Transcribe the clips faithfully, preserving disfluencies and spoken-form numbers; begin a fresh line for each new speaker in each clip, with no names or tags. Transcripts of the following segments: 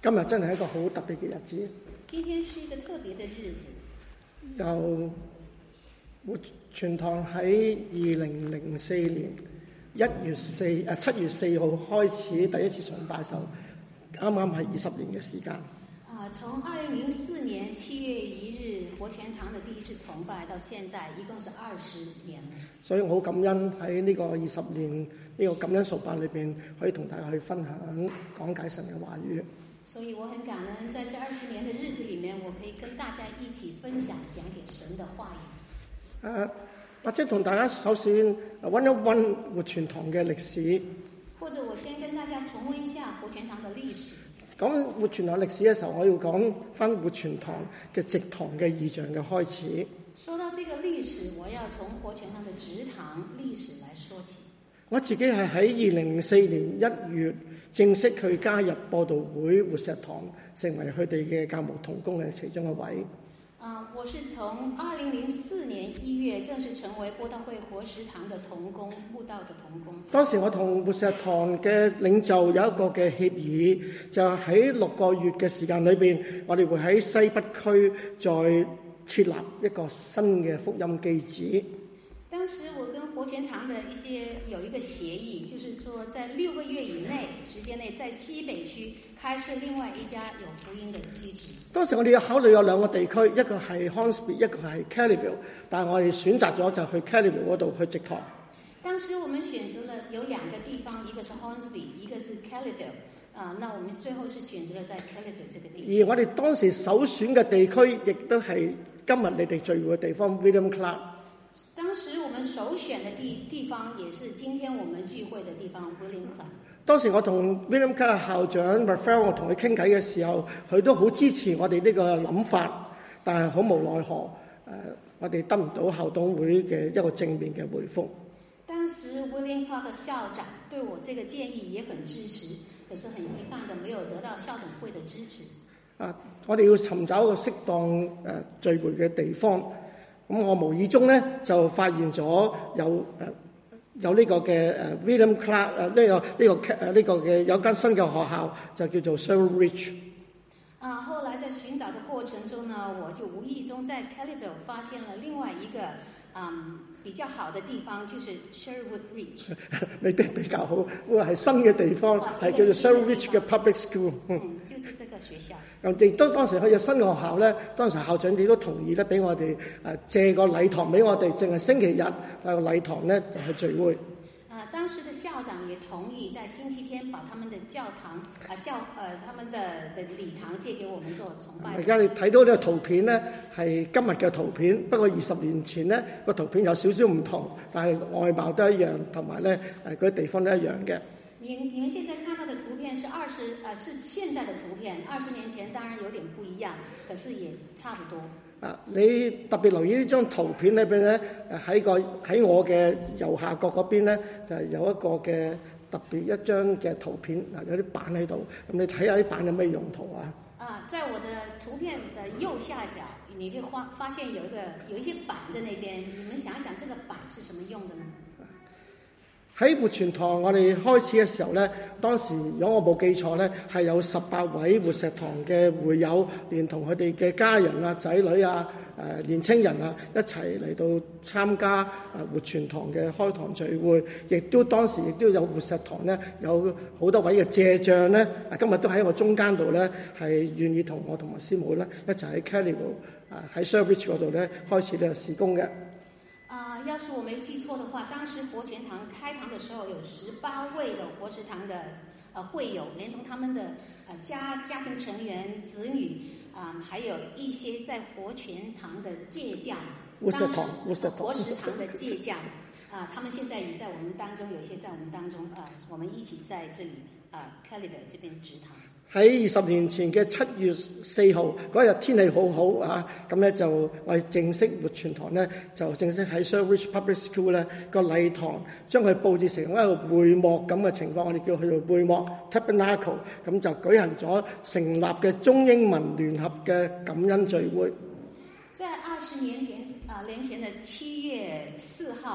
今日真係一個好特別嘅日子。
今天是一個特別的日子。
由活泉堂喺二零零四年一月四誒七月四號開始第一次崇拜嘅時候，啱啱係二十年嘅時間。
啊，從二零零四年七月一日活泉堂的第一次崇拜到現在，一共是二十年。所以我好感恩喺呢個二十年呢個感恩崇拜裏邊，可以同大家去分享講解神嘅話語。所以我很感恩，在這二十年的日子裏面，我可以跟大家一起分享講解神的話語。誒、啊，或者同大家首先溫一溫活泉堂嘅歷史。或者我先跟大家重溫一下活泉堂嘅歷史。講活泉堂歷史嘅時候，我要講翻活泉堂嘅植堂嘅異象嘅開始。說到這個歷史，我要從活泉堂嘅植堂歷史來說起。我自己係喺二零零四年一月正式去加入播道會活石堂，成為佢哋嘅教牧同工嘅其中一位。啊，我是從二零零四年一月正式成為播道會活石堂的同工，慕道的同工。當時我同活石堂嘅領袖有一個嘅協議，就喺六個月嘅時間裏邊，我哋會喺西北區再設立一個新嘅福音基址。當時我跟活泉堂的一些有一個協議，就是說在六個月以內時間內，在西北區開設另外一家有福音的基址。當時我哋要考慮有兩個地區，一個係 Hornsby， 一個係 Kellyville， 但係我哋選擇咗就去 Kellyville 嗰度去植堂。當時我們選擇了有兩個地方，一個是 Hornsby， 一個是 Kellyville。啊，那我們最後是選擇了在 Kellyville 這個地方。而我哋當時首選嘅地區，亦都係今日你哋聚會嘅地方 William Clark。當時我們首選的地地方，也是今天我們聚會的地方 William Clark。當時我同 William Clark 校長 Raphael 我同佢傾偈嘅時候，佢都好支持我哋呢個諗法，但係好無奈何，誒、呃，我哋得唔到校董會嘅一個正面嘅回覆。當時 William Clark 的校長對我這個建議也很支持，可是很遺憾的沒有得到校董會的支持。啊，我哋要尋找一個適當誒、呃、聚會嘅地方。咁我無意中咧就發現咗有誒、呃、有呢個嘅誒 William Clark 誒、呃、呢、這個呢、這個誒呢、這個嘅有間新嘅學校就叫做 Sherwood Ridge。啊，後來在尋找的過程中呢，我就無意中在 Kellyville 發現了另外一個嗯比較好的地方，就是 Sherwood Ridge。未必比較好，會係新嘅地方，係叫做 Sherwood Ridge 嘅 Public School。嗯，就是這個學校。咁亦都當時佢有新嘅學校咧，當時校長亦都同意咧，俾我哋誒借個禮堂俾我哋，淨係星期日有個禮堂咧就去聚會。啊，當時的校長也同意在星期天把他們的教堂啊教誒、呃、他們的的禮堂借給我們做崇拜。而家你睇到呢個圖片咧，係今日嘅圖片，不過二十年前咧個圖片有少少唔同，但係外貌都一樣，同埋咧誒嗰啲地方都一樣嘅。你你們現在看到的圖片是二十呃是現在的圖片，二十年前當然有點不一樣，可是也差不多。啊，你特別留意呢張圖片裏邊咧，喺個喺我嘅右下角嗰邊咧，就係、是、有一個嘅特別一張嘅圖片，嗱有啲板喺度，咁你睇下啲板有咩用途啊？啊，在我的圖片的右下角，你會發發現有一個有一些板在那邊，你們想一想，這個板是什麼用的呢？喺活泉堂我哋開始嘅時候咧，當時如果我冇記錯咧，係有十八位活石堂嘅會友，連同佢哋嘅家人啊、仔女啊、誒、呃、年青人啊，一齊嚟到參加誒活泉堂嘅開堂聚會，亦都當時亦都有活石堂咧，有好多位嘅借將咧，今日都喺我中間度咧，係願意同我同埋師母咧一齊喺 Kellyville 啊喺 Sherwood Ridge 嗰度咧開始呢個事工嘅。啊、呃，要是我沒記錯的話，當時活泉堂開堂的時候，有十八位的活石堂的呃會友，連同他們的呃家家庭成員、子女啊、呃，還有一些在活泉堂的借將，活石堂、活石堂、活石堂的借將啊、呃，他們現在也在我們當中，有些在我們當中啊、呃，我們一起在這裡啊 Kellyville 這邊植堂。喺二十年前嘅七月四號嗰日天氣好好啊，咁咧就我哋正式活泉堂咧就正式喺 Sherwood Ridge Public School 咧個禮堂將佢佈置成一個會幕咁嘅情況，我哋叫佢做會幕 Tabernacle， 咁就舉行咗成立嘅中英文聯合嘅感恩聚會。在二十年前啊、呃、年前的七月四號。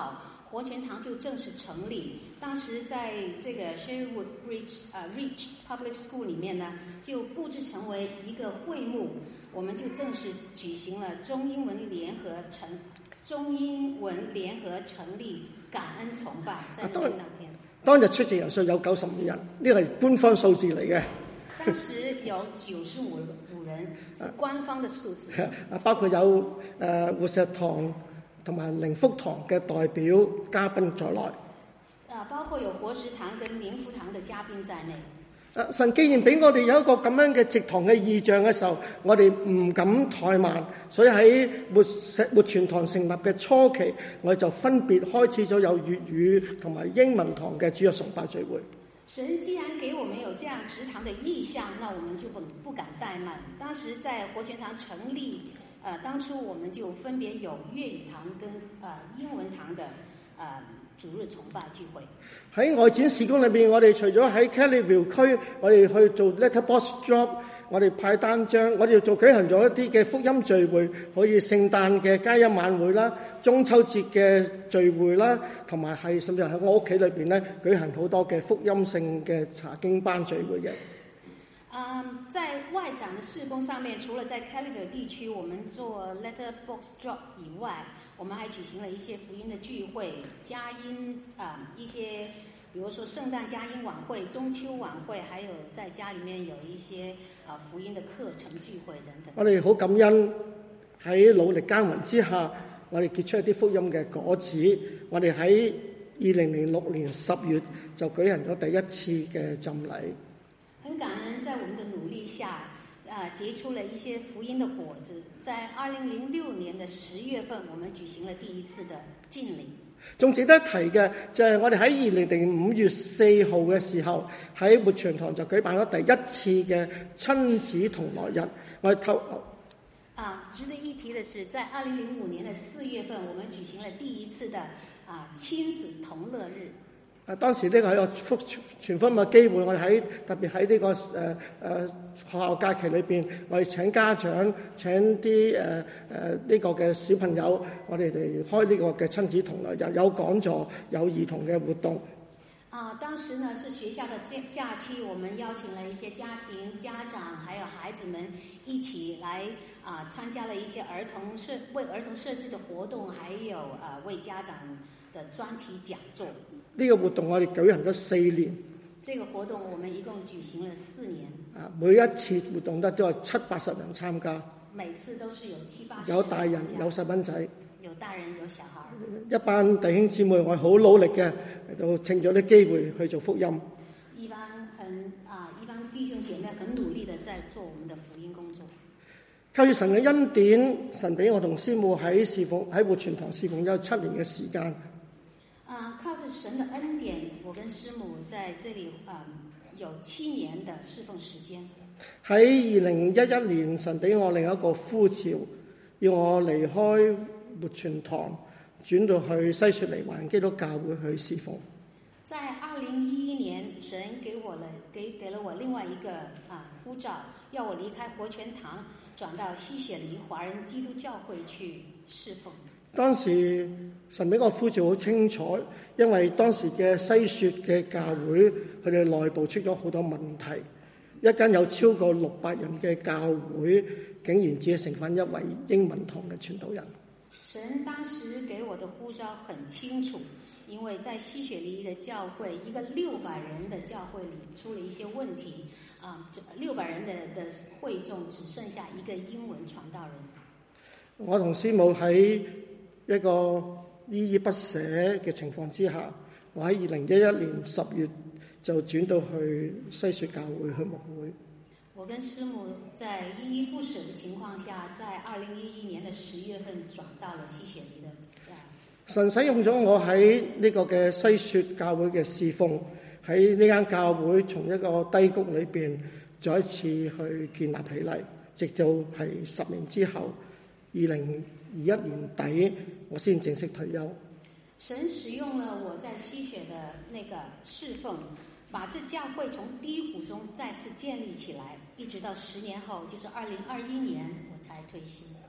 活泉堂就正式成立。当时在这个 Sherwood Ridge 呃 Ridge Public School 里面呢，就布置成为一个会幕，我们就正式举行了中英文联合成中英文聯合成立感恩崇拜，在那當天。
當日出席人數有九十五人，呢個係官方數字嚟嘅。
當時有九十五五人，是官方的數字。
啊，包括有誒活石堂同埋靈福堂嘅代表嘉賓在內。
啊，包括有活石堂跟靈福堂嘅嘉賓在內。
啊！神既然俾我哋有一個咁樣嘅植堂嘅異象嘅時候，我哋唔敢怠慢，所以喺活石活泉堂成立嘅初期，我哋就分別開始咗有粵語同埋英文堂嘅主日崇拜聚會。
神既然給我們有這樣植堂的意向，那我們就不不敢怠慢。當時在活泉堂成立，呃，當初我們就分別有粵語堂跟呃英文堂的呃主日崇拜聚會。喺
外展事工裏邊，我哋除咗喺 Kellyville 區，我哋去做 letterbox drop， 我哋派單張，我哋做舉行咗一啲嘅福音聚會，好似聖誕嘅佳音晚會啦、中秋節嘅聚會啦，同埋係甚至喺我屋企裏邊咧舉行好多嘅福音性嘅查經班聚會嘅。
嗯，在外展的事工上面，除了在 Kellyville 地區我們做 letterbox drop 以外，我們還舉行了一些福音的聚會、佳音啊、呃，一些，比如說聖誕佳音晚會、中秋晚會，還有在家裏面有一些啊、呃、福音的課程聚會等等。
我哋好感恩喺努力耕耘之下，我哋結出一啲福音嘅果子。我哋喺二零零六年十月就舉行咗第一次嘅浸禮。
很感恩，在我們的努力下，啊、呃，結出了一些福音的果子。在二零零六年的十月份，我們舉行了第一次的浸禮。
仲值得一提嘅就係我哋喺二零零五月四號嘅時候，喺活泉堂就舉辦咗第一次嘅親子同樂日。我哋透
啊，值得一提的是，在二零零五年的四月份，我們舉行了第一次的啊親子同樂日。
啊！當時呢個係一個福傳福音嘅機會，我哋喺特別喺呢、這個誒誒、呃呃、學校假期裏邊，我哋請家長請啲誒誒呢個嘅小朋友，我哋嚟開呢個嘅親子同樂日，有講座，有兒童嘅活動。
啊，當時呢是學校的假假期，我們邀請了一些家庭、家長，還有孩子們一起來啊參加了一些兒童設為兒童設置的活動，還有啊為家長的專題講座。
呢個活動我哋舉行咗四年。
這個活動我們一共舉行了四年。啊，
每一次活動都都係七八十人參加。
每次都是有七八十人參加。
有大人，有細蚊仔。
有大人，有小孩。
一班弟兄姊妹，我好努力嘅嚟到趁咗啲機會去做福音。
一班很啊，一班弟兄姐妹很努力的在做我們的福音工作。靠住
神嘅恩典，神俾我同師母喺侍奉喺活泉堂侍奉有七年嘅時間。
啊，靠着神的恩典，我跟師母在這裡啊有七年的侍奉時間。喺
二零一一年，神俾我另一個呼召，要我離開活泉堂，轉到去西雪梨華人基督教會去侍奉。在
二零一一年，神給我了給給了我另外一個啊呼召，要我離開活泉堂，轉到西雪梨華人基督教會去侍奉。當時
神俾我呼召好清楚，因為當時嘅西雪嘅教會，佢哋內部出咗好多問題，一間有超過六百人嘅教會，竟然只係剩翻一位英文堂嘅傳道人。
神當時給我的呼召很清楚，因為在西雪梨嘅教會，一個六百人的教會裡出了一些問題，啊，六百人的的會眾只剩下一個英文傳道人。
我同師母喺一個依依不捨嘅情況之下，我喺二零一一年十月就轉到去西雪教會去牧會。
我跟師母在依依不捨的情況下，在二零一一年的十月份轉到了西雪梨的。
神使用咗我喺呢個嘅西雪教會嘅侍奉，喺呢間教會從一個低谷裏邊再一次去建立起嚟，直到係十年之後，二零二一年底我先正式退休。
神使用了我在西雪的那個侍奉，把這教會從低谷中再次建立起來，一直到十年後，就是二零二一年我才退休。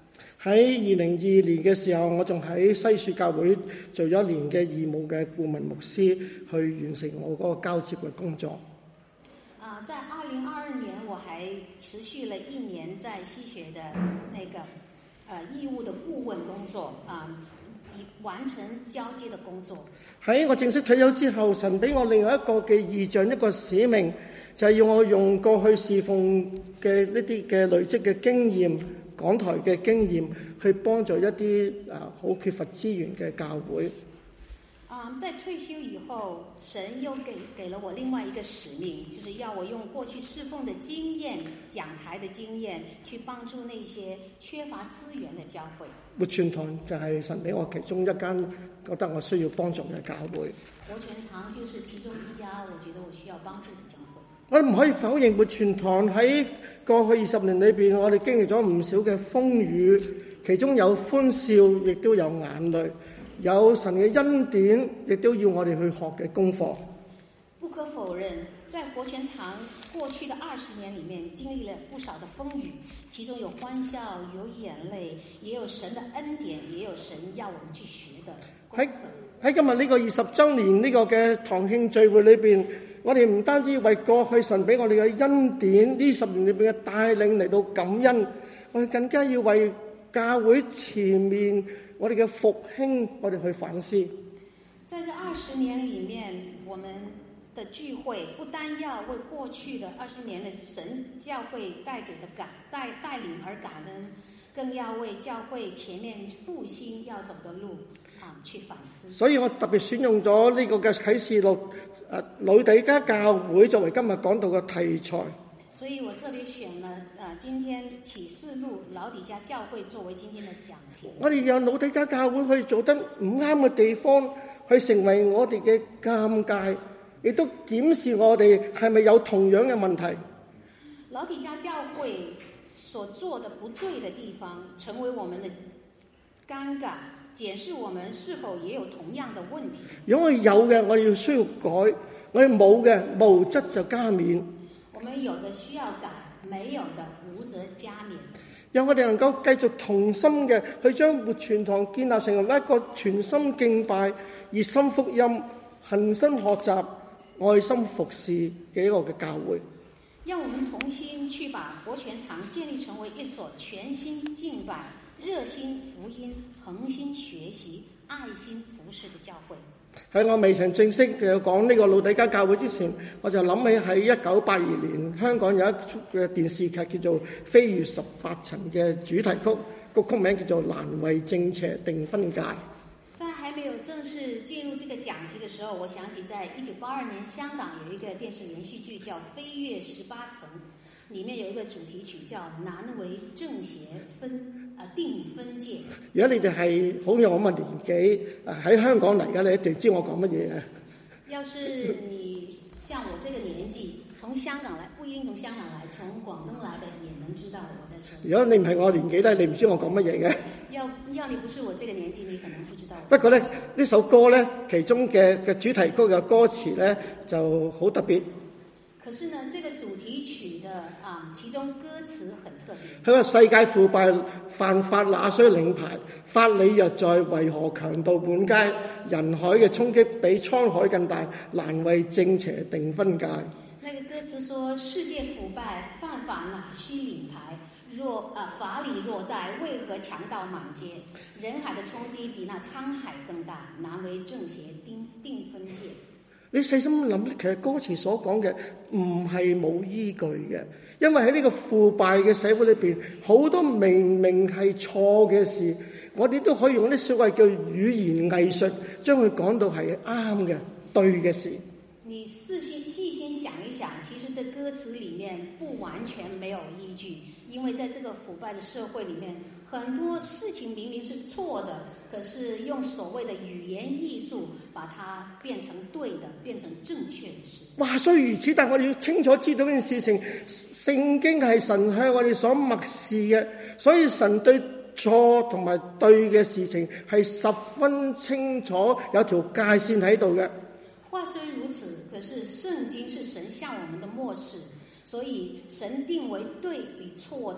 喺二零二二年嘅時候，我仲喺西雪教會做咗一年嘅義務嘅顧問牧師，去完成我嗰個交接嘅工作。
啊，在二零二二年，我還持續了一年在西學的那個呃義務的顧問工作啊，以完成交接的工作。
喺我正式退休之後，神俾我另外一個嘅異象，一個使命，就係要我用過去侍奉嘅呢啲嘅累積嘅經驗。港台嘅經驗去幫助一啲啊好缺乏資源嘅教會。
啊，在退休以後，神又給給了我另外一個使命，就是要我用過去侍奉的經驗、講台的經驗，去幫助那些缺乏資源的教會。
活泉堂就係神俾我其中一間覺得我需要幫助嘅教會。
活泉堂就是其中一家我覺得我需要幫助的教會。
我唔可以否認活泉堂喺過去二十年裏邊，我哋經歷咗唔少嘅風雨，其中有歡笑，亦都有眼淚，有神嘅恩典，亦都要我哋去學嘅功課。
不可否認，在活泉堂過去的二十年裡面，經歷了不少的風雨，其中有歡笑，有眼淚，也有神的恩典，也有神要我們去學的功課。喺喺今日呢個二十週年呢個嘅堂慶聚會裏邊，我哋唔單止為過去神俾我哋嘅恩典，呢十年裏邊嘅帶領嚟到感恩，我哋更加要為教會前面我哋嘅復興，我哋去反思。 在這二十年裡面，我們的聚會不單要為過去的二十年的神教會帶給的感帶帶領而感恩，更要為教會前面復興要走的路啊去反思。所以我特別選用咗呢個嘅啟示錄。誒，老底嘉教會作為今日講道嘅題材，所以我特別選了誒，今天啟示錄老底嘉教會作為今天的講題。我哋讓老底嘉教會去做得唔啱嘅地方，去成為我哋嘅鑑戒，亦都檢視我哋係咪有同樣嘅問題。老底嘉教會所做的不對的地方，成為我們的尷尬。檢視我們是否也有同樣的問題。如果我哋有嘅，我哋要需要改；我哋冇嘅，無則就加勉。我們有的需要改，沒有的無則加勉。讓我哋能夠繼續同心嘅去將活泉堂建立成為一個全心敬拜、熱心福音、恆心學習、愛心服侍嘅一個嘅教會。讓我們同心去把活泉堂建立成為一所全心敬拜、熱心福音、恆心學習、愛心服侍的教會。喺我未曾正式嘅講呢個老底嘉教會之前，我就諗起喺一九八二年香港有一出嘅電視劇叫做《飛越十八層》嘅主題曲，個曲名叫做《難為正邪定分界》。在還沒有正式進入這個講題的時候，我想起在一九八二年香港有一個電視連續劇叫《飛越十八層》，裡面有一個主題曲叫《難為正邪分啊定分界》。如果你哋係好有我嘅年紀，喺香港嚟嘅，你一定知我講乜嘢啊！要是你像我這個年紀，從香港來，不一定從香港來，從廣東來的也能知道我在說。如果你唔係我年紀咧，你唔知我講乜嘢嘅。要要你不是我這個年紀，你可能不知道。不過咧，呢首歌咧，其中嘅嘅主題曲嘅歌詞咧就好特別。可是呢，這個主題曲的啊，其中歌詞很特別。佢話世界腐敗，犯法哪需領牌？法理若在，為何強盜滿街？人海嘅衝擊比滄海更大，難為正邪定分界。那個歌詞說：世界腐敗，犯法哪需領牌？若啊，法理若在，為何強盜滿街？人海的衝擊比那滄海更大，難為正邪定定分界。你細心諗，其實歌詞所講嘅唔係冇依據嘅，因為喺呢個腐敗嘅社會裏邊，好多明明係錯嘅事，我哋都可以用啲所謂叫語言藝術，將佢講到係啱嘅、對嘅事。你細心細心想一想，其實這歌詞裡面不完全沒有依據，因為在這個腐敗的社會裡面，很多事情明明是錯的，可是用所謂的語言藝術把它變成對的，變成正確的事。話雖如此，但我哋要清楚知道呢件事情，聖經係神向我哋所默示嘅，所以神對錯同埋對嘅事情係十分清楚，有條界線喺度嘅。話雖如此，可是聖經是神向我們的默示，所以神定為對與錯的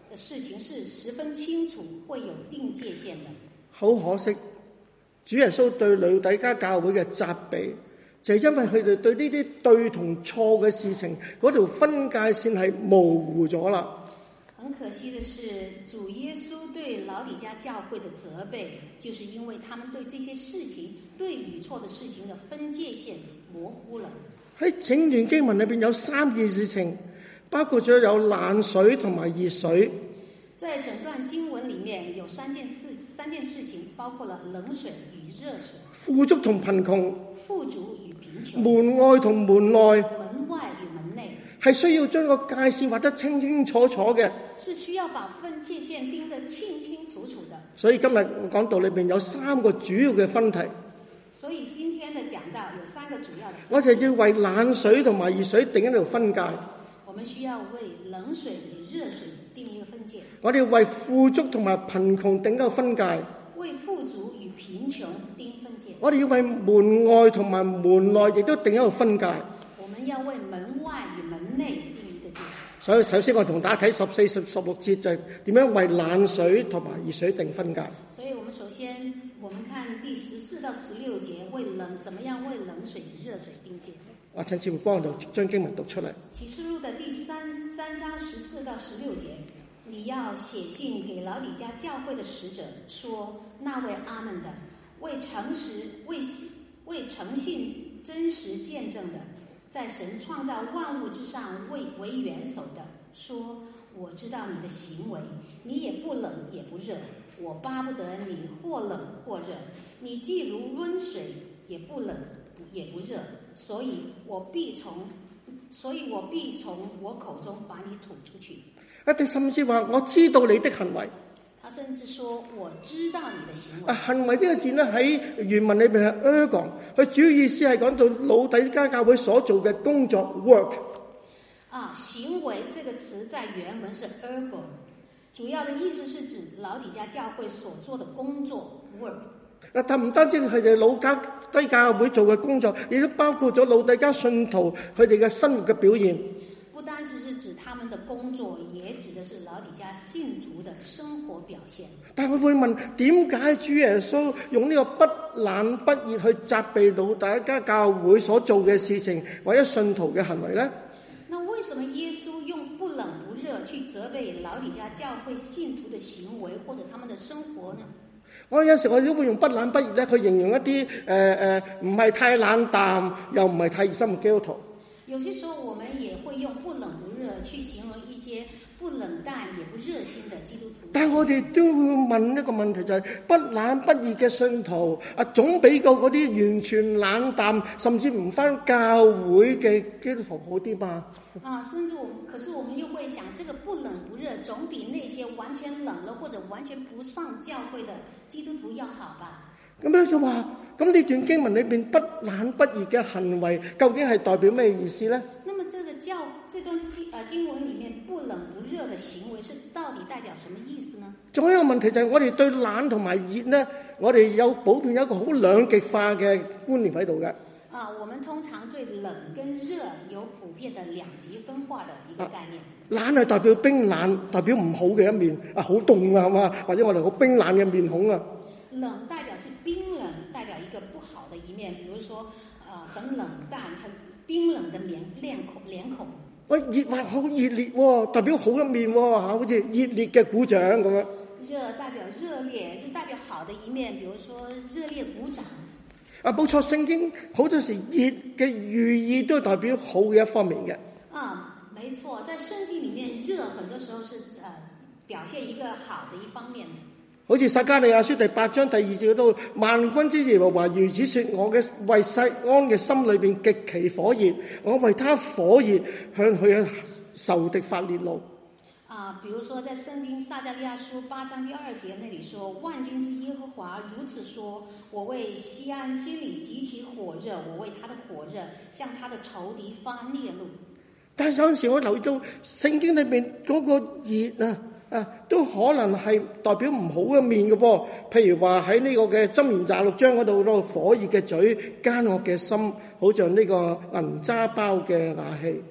事情是十分清楚，會有定界限的。
好可惜，主耶穌對老底嘉教會嘅責備，就係因為佢哋對呢啲對同錯嘅事情嗰條分界線係模糊咗啦。
很可惜的是，主耶穌對老底嘉教會的責備，就是因為他們對這些事情對與錯的事情的分界線模糊了。喺
整段經文裏邊有三件事情，包括咗有冷水同埋熱水。
在整段經文裏面有三件事，三件事情包括了冷水與熱水，
富足同貧窮，
富足與貧窮，
門外同門內，
門外與門內，
係需要將個界線畫得清清楚楚嘅，
是需要把分界線定得清清楚楚的。
所以今日我講道裏邊有三個主要嘅分題。
所以今天的講道有三個主要的分題，
我哋要為冷水同埋熱水定一條分界。
我們需要為冷水與熱水定一個分界。
我哋為富足同埋貧窮定一個分界。
為富足與貧窮定分界。
我哋要為門外同埋門內亦都定一個分界。
我們要為門外與門內定一個界。
所以首先我同大家睇十四、十十六節就係點樣為冷水同埋熱水定分界。
所以我們首先我們看第十四到十六節，為冷怎麼樣為冷水與熱水定界。
我請師父幫我哋將經文讀出嚟。
啟示錄的第三三章十四到十六節，你要寫信給老底嘉教會的使者，說那位阿們的，為誠實、為為誠信、真實見證的，在神創造萬物之上為為元首的，說我知道你的行為，你也不冷也不熱，我巴不得你或冷或熱，你既如溫水，也不冷也不熱，所以我必從所以我必從我口中把你吐出去。
一啲甚至話我知道你的行為。
他甚至說我知道你的行為。
啊，行為呢個字咧喺原文裏邊係 ergon， 佢主要意思係講到老底嘉教會所做嘅工作 work。
啊，行為這個詞在原文是 ergon， 主要的意思是指老底嘉教會所做的工作 work。
啊，但唔單止係就老底嘉教會做嘅工作，亦都包括咗老底嘉信徒佢哋嘅生活嘅表現。
不單是是指他們的工作，也指的是老底嘉信徒的生活表現。
但我會問，點解主耶穌用呢個不冷不熱去責備老底嘉教會所做嘅事情，或者信徒嘅行為呢？
那為什麼耶穌用不冷不熱去責備老底嘉教會信徒的行為或者他們的生活呢？
我有時我都會用不冷不熱咧，去形容一啲誒誒唔係太冷淡又唔係太熱心嘅基督徒。
有些時候我們也會用不冷不熱去形容一些不冷淡也不熱心的基督徒。但係我哋都會問一個問題，就係不冷不熱嘅信徒啊，總比過嗰啲完全冷淡甚至唔返教會嘅基督徒好啲嘛？啊，甚至我們，可是我們又會想，這個不冷不熱總比那些完全冷了或者完全不上教會的基督徒要好吧？
咁樣就話，咁呢段經文裏邊不冷不熱嘅行為，究竟係代表咩意思呢？
那麼這個教這段經啊經文裏面不冷不熱的行為，是到底代表什麼意思呢？仲有一個問題就係，我哋對冷同埋熱呢，我哋有普遍有一個好兩極化嘅觀念喺度嘅。啊，我們通常對冷跟熱有普遍的兩極分化的一個概念。啊，冷係代表冰冷，代表唔好嘅一面，啊好凍啊，係嘛？或者我哋好冰冷嘅面孔啊。冷代表是冰冷，代表一個不好的一面，比如說，呃，很冷淡、很冰冷的面臉孔臉孔。喂，熱話好熱烈喎，代表好一面喎，嚇，好似熱烈嘅鼓掌咁樣。熱代表熱烈，是代表好的一面，比如說熱烈鼓掌。啊，冇錯，聖經好多時熱嘅寓意都代表好嘅一方面嘅。啊，沒錯，在聖經裡面，熱很多時候是呃表現一個好的一方面。好似撒迦利亞書第八章第二節嗰度，萬軍之耶和華如此說：我嘅為錫安嘅心裏邊極其火熱，我為他火熱，向佢嘅仇敵發烈怒。啊，比如說在聖經撒迦利亞書八章第二節那裡說：萬軍之耶和華如此說：我為錫安心裡極其火熱，我為他的火熱，向他的仇敵發烈怒。但係有陣時我留意到聖經裏邊嗰個熱啊。啊，都可能係代表唔好嘅面嘅噃，譬如話喺呢個嘅箴言廿六章嗰度，嗰個火熱嘅嘴、奸惡嘅心，好像呢個銀渣包嘅瓦器。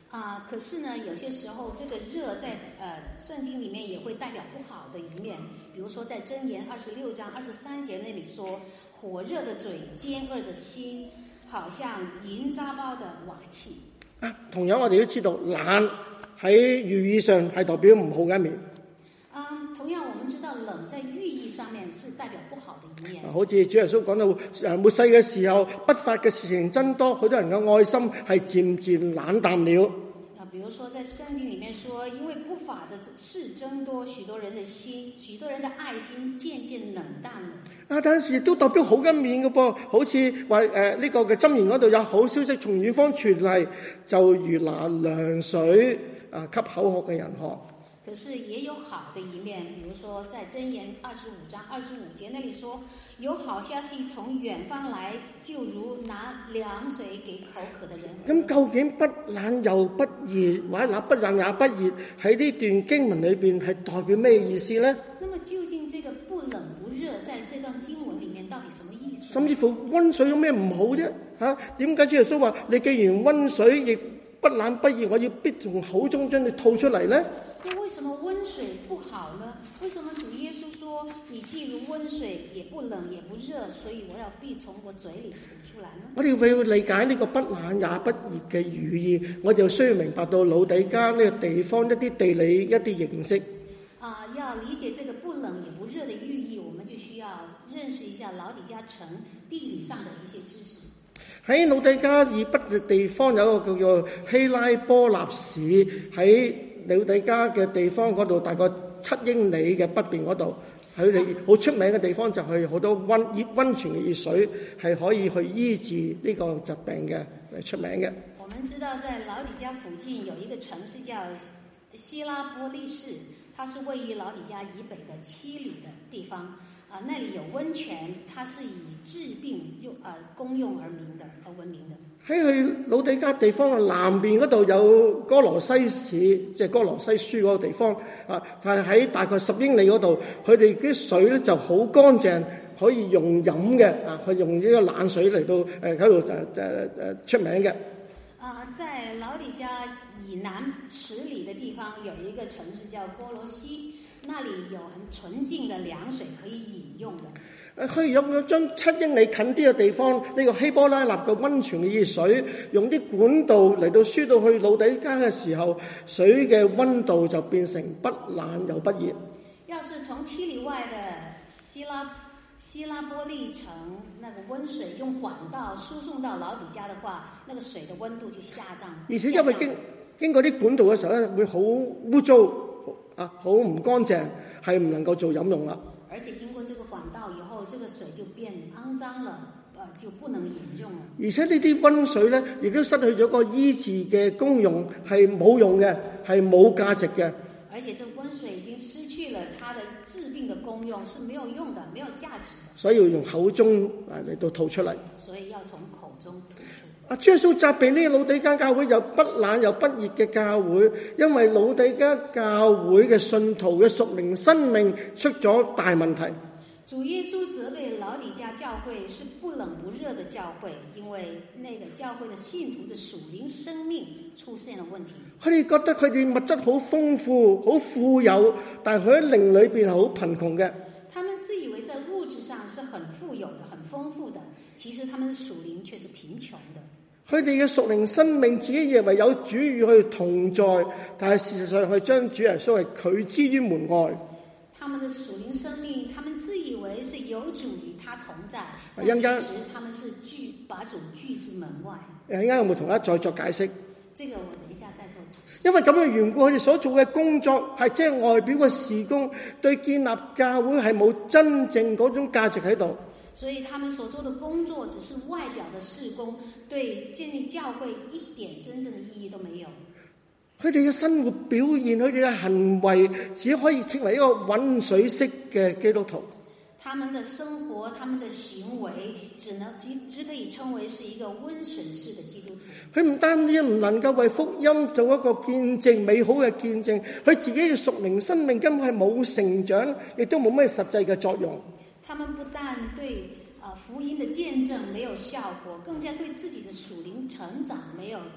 啊，可是呢，有些时候這個熱在呃聖經裡面也會代表不好的一面，比如說在箴言二十六章二十三節那裡說，火熱的嘴，奸惡的心，好像銀渣包的瓦器。
啊，同樣我哋都知道冷喺寓意上係代表唔好嘅一面。
啊，同樣我們知道冷在寓意上面是代表不好的一面。
好似主耶穌講到誒末世嘅時候，不法嘅事情增多，好多人嘅愛心係漸漸冷淡了。
啊，比如說在聖經裡面說，因為不法的事增多，許多人的心，許多人的愛心漸漸冷淡了。啊，
但是亦都代表好嘅面嘅噃，好似話誒呢個嘅箴言嗰度有好消息從遠方傳嚟，就如拿涼水啊給口渴嘅人喝。
可是也有好的一面，比如說在箴言二十五章二十五節那裡說，有好消息從遠方來，就如拿涼水給口渴的人。
咁究竟不冷又不熱，或者那不冷也不熱，喺呢段經文裏邊係代表咩意思呢？
那麼究竟這個不冷不熱，在這段經文裡面到底什麼意思？
甚至乎溫水有咩唔好啫？嚇，點解主耶穌話你既然溫水亦不冷不熱，我要必從口中將你吐出嚟呢？
那為什麼溫水不好呢？為什麼主耶穌說你既如溫水，也不冷也不熱，所以我要必從我嘴裡吐出來呢？我哋
要理解呢個不冷也不熱嘅寓意，我就需要明白到老底嘉呢個地方一啲地理一啲認識。
啊，要理解這個不冷也不熱的寓意，我們就需要認識一下老底嘉城地理上的一些知識。
喺老底嘉以北嘅地方有一個叫做希拉波納市，喺老底嘉嘅地方嗰度大概七英里嘅北邊嗰度，佢哋好出名嘅地方就係好多溫熱溫泉嘅熱水，係可以去醫治呢個疾病嘅，係出名嘅。
我們知道在老底嘉附近有一個城市叫希拉波利市，它是位於老底嘉以北的七里的地方，啊、呃，那裡有溫泉，它是以治病用啊、呃、公用而名的，而聞名的。喺
去老底嘉地方嘅南邊嗰度有哥羅西市，即係哥羅西書嗰個地方啊，係喺大概十英里嗰度，佢哋啲水咧就好乾淨，可以用飲嘅啊，佢用呢個冷水嚟到誒喺度誒誒誒出名嘅。
啊，在老底嘉以南十里的地方有一個城市叫哥羅西，那裡有很純淨的涼水可以飲用的。
佢有有將七英里近啲嘅地方，呢、這個希波拉納嘅溫泉嘅熱水，用啲管道嚟到輸到去老底嘉嘅時候，水嘅溫度就變成不冷又不熱。
要是從七里外的希拉希拉波利城那個溫水用管道輸送到老底嘉的話，那個水的溫度就下降。
而且因為經經過啲管道嘅時候咧，會好污糟啊，好唔乾淨，係唔能夠做飲用啦。
而且經過這個管道以後，這個水就變骯髒了，呃，就不能飲用了。
而且呢啲溫水咧，亦都失去咗個醫治嘅功用，係冇用嘅，係冇價值嘅。
而且這個溫水已經失去了它的治病的功用，是沒有用的，沒有價值的。
所以要用口中嚟到吐出嚟。
所以要從口中吐出。
啊，主耶穌責備呢個老底嘉教會又不冷又不熱嘅教會，因為老底嘉教會嘅信徒嘅屬靈生命出咗大問題。
主耶穌責備老底嘉教會是不冷不熱的教會，因為那個教會的信徒的屬靈生命出現了問題。
佢哋覺得佢哋物質好豐富、好富有，但係佢喺靈裏邊係好貧窮嘅。
他們自以為在物質上是很富有的、很豐富的，其實他們的屬靈卻是貧窮的。
佢哋嘅屬靈生命自己以為有主與佢同在，但係事實上佢將主耶穌係拒之於門外。
他們的屬靈生命，他們自以為是有主與他同在，但
其
實他們是拒把主拒之門外。
陣間我會同大家再作解釋。
這個我等一下再做解釋。
因為咁嘅緣故，佢哋所做嘅工作係即係外表嘅事工，對建立教會係冇真正嗰種價值喺度。
所以他們所做的工作只是外表的事工，對建立教會一點真正的意義都沒有。
佢哋嘅生活表現，佢哋嘅行為，只可以稱為一個溫水式嘅基督徒。
他們的生活，他們的行為，只能只只可以稱為是一個溫水式的基督徒。佢唔單止唔能夠為福音做一個見證，美好嘅見證，佢自己嘅屬靈生命根本係冇成長，亦都冇咩實際嘅作用。他們不但對啊福音的見證沒有效果，更加對自己的屬靈成長沒有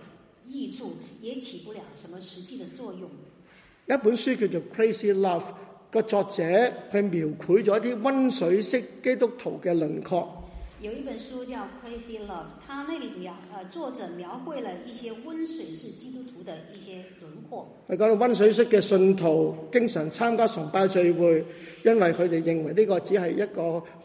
益處，也起不了什麼實際的作用。
一本書叫做《Crazy Love》，個作者佢描繪咗一啲溫水式基督徒嘅輪廓。
有一本書叫《Crazy Love》，它那裡描，呃，作者描繪了一些溫水式基督徒的一些輪廓。佢講到溫水式嘅信徒經常參加崇拜聚會，因為佢哋認為呢個只係一個好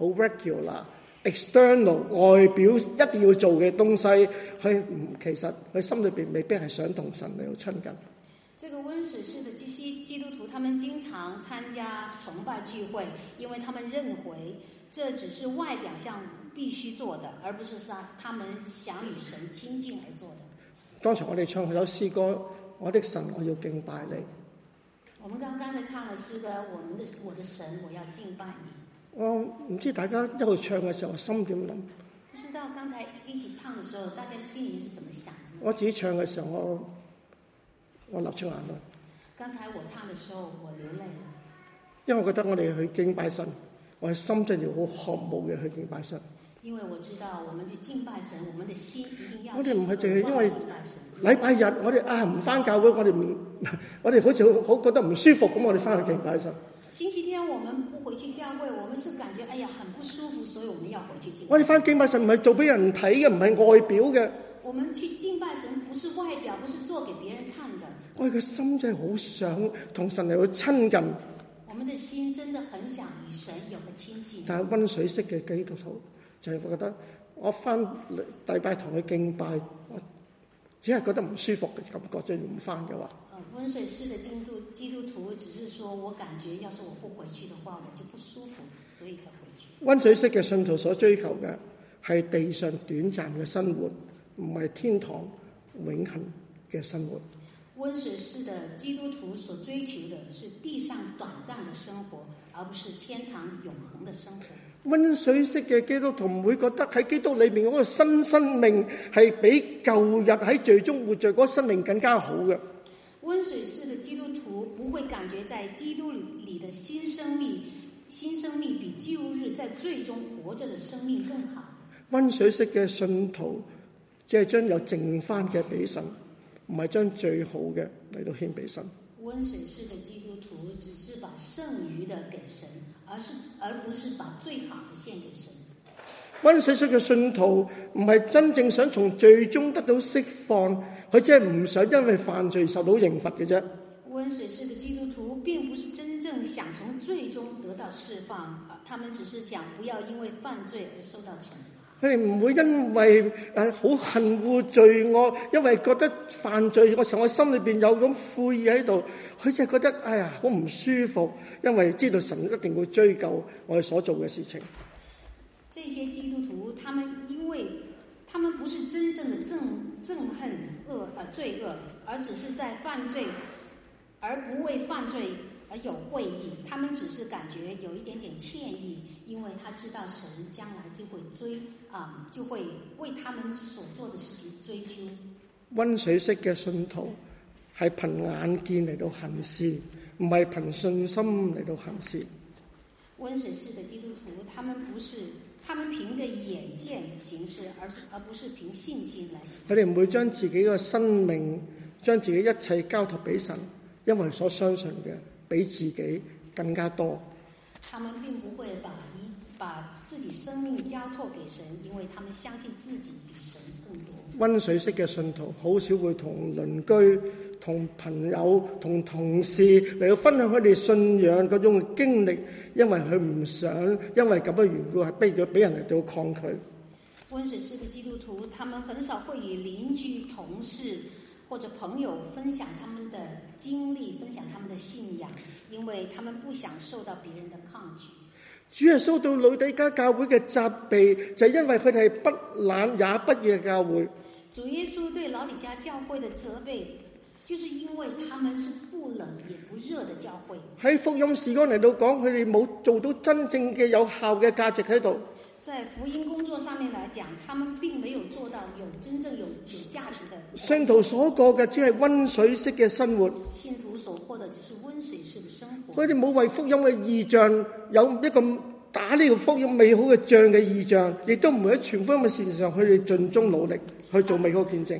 regular、external 外表一定要做嘅東西，佢唔其實佢心裏邊未必係想同神嚟到親近。 這個溫水式的基西基督徒，他們經常參加崇拜聚會，因為他們認為這只是外表上必須做的，而不是他們想與神親近而做的。剛才我哋唱嗰首詩歌，我的神，我要敬拜你。我們剛剛才唱的詩歌，我們的我的神，我要敬拜你。
我唔知大家一路唱嘅時候心點諗？
不知道剛才一起唱的時候，大家心裡是怎麼想的？
我自己唱嘅時候，我我流出眼淚。
剛才我唱的時候，我流淚了。
因為我覺得我哋去敬拜神，我哋心真係好渴慕嘅去敬拜神。
因為我知道，我們去敬拜神，我們的心一定要。
我哋唔係淨係因為禮拜日，我哋啊唔返教會，我哋唔，我哋好似好好覺得唔舒服咁，我哋返去敬拜神。
星期天我們不回去教會，我們是感覺哎呀很不舒服，所以我們要回去敬拜神。
我哋返敬拜神唔係做俾人睇嘅，唔係外表嘅。
我們去敬拜神不是外表，不是做給別人看的。
我哋嘅心真係好想同神嚟去親近。
我們的心真的很想與神有個親近。
但係溫水式嘅基督徒就係覺得我返禮拜堂去敬拜，我只係覺得唔舒服嘅感覺，即係唔返嘅話。
溫水式的基督基督徒只是說我感覺，要是我不回去的話，我就不舒服，所以才回去。溫水式嘅信徒所追求嘅係地上短暫嘅生活，唔係天堂永恆嘅生活。溫水式的基督徒所追求的是地上短暫的生活，而不是天堂永恆的生活。溫水式嘅基督徒唔會覺得喺基督裏面嗰個新生命係比舊日喺罪中活着嗰個生命更加好嘅。溫水式的基督徒不會感覺在基督裏的新生命，新生命比舊日在罪中活着的生命更好。溫水式嘅信徒即係將有剩翻嘅俾神，唔係將最好嘅嚟到獻俾神。溫水式嘅基督徒只是把剩餘的給神，而是而不是把最好的獻給神。溫水式嘅信徒唔係真正想從罪中得到釋放，佢只係唔想因為犯罪受到刑罰嘅啫。溫水式嘅基督徒並不是真正想從罪中得到釋放，他們只是想不要因為犯罪而受到懲罰。佢哋唔會因為誒好恨惡罪惡，因為覺得犯罪我成我心裏邊有咁悔意喺度，佢就係覺得哎呀好唔舒服，因為知道神一定會追究我哋所做嘅事情。這些基督徒，他們因為他們不是真正的憎憎恨惡呃罪惡，而只是在犯罪，而不為犯罪而有悔意。他們只是感覺有一點點歉意，因為他知道神將來就會追啊、呃，就會為他們所做的事情追究。溫水式嘅信徒係憑眼見嚟到行事，唔係憑信心嚟到行事。溫水式的基督徒，他們不是。他們憑着眼見行事，而是而不是憑信心來行事。佢哋唔會將自己嘅生命、將自己一切交託俾神，因為所相信嘅比自己更加多。他們並不會把一把自己生命交託給神，因為他們相信自己比神更多。溫水式嘅信徒好少會同鄰居、同朋友、同同事嚟到分享佢哋信仰嗰種經歷，因為佢唔想因為咁嘅緣故係逼咗俾人嚟到抗拒。溫水式嘅基督徒，他們很少會與鄰居、同事或者朋友分享他們的經歷，分享他們的信仰，因為他們不想受到別人的抗拒。主係受到老底嘉教會嘅責備，就係因為佢哋係不冷也不熱嘅教會。主耶穌對老底嘉教會的責備，就是因為他們是不冷也不熱的教會。喺福音事工嚟到講，佢哋冇做到真正嘅有效嘅價值喺度。在福音工作上面來講，他們並沒有做到有真正有有價值的。信徒所過嘅只係溫水式嘅生活。信徒所過的只是溫水式嘅生活。佢哋冇為福音嘅異象有一個打呢個福音美好嘅仗嘅異象，亦都唔會喺傳福音嘅事情上，佢哋盡忠努力去做美好見證。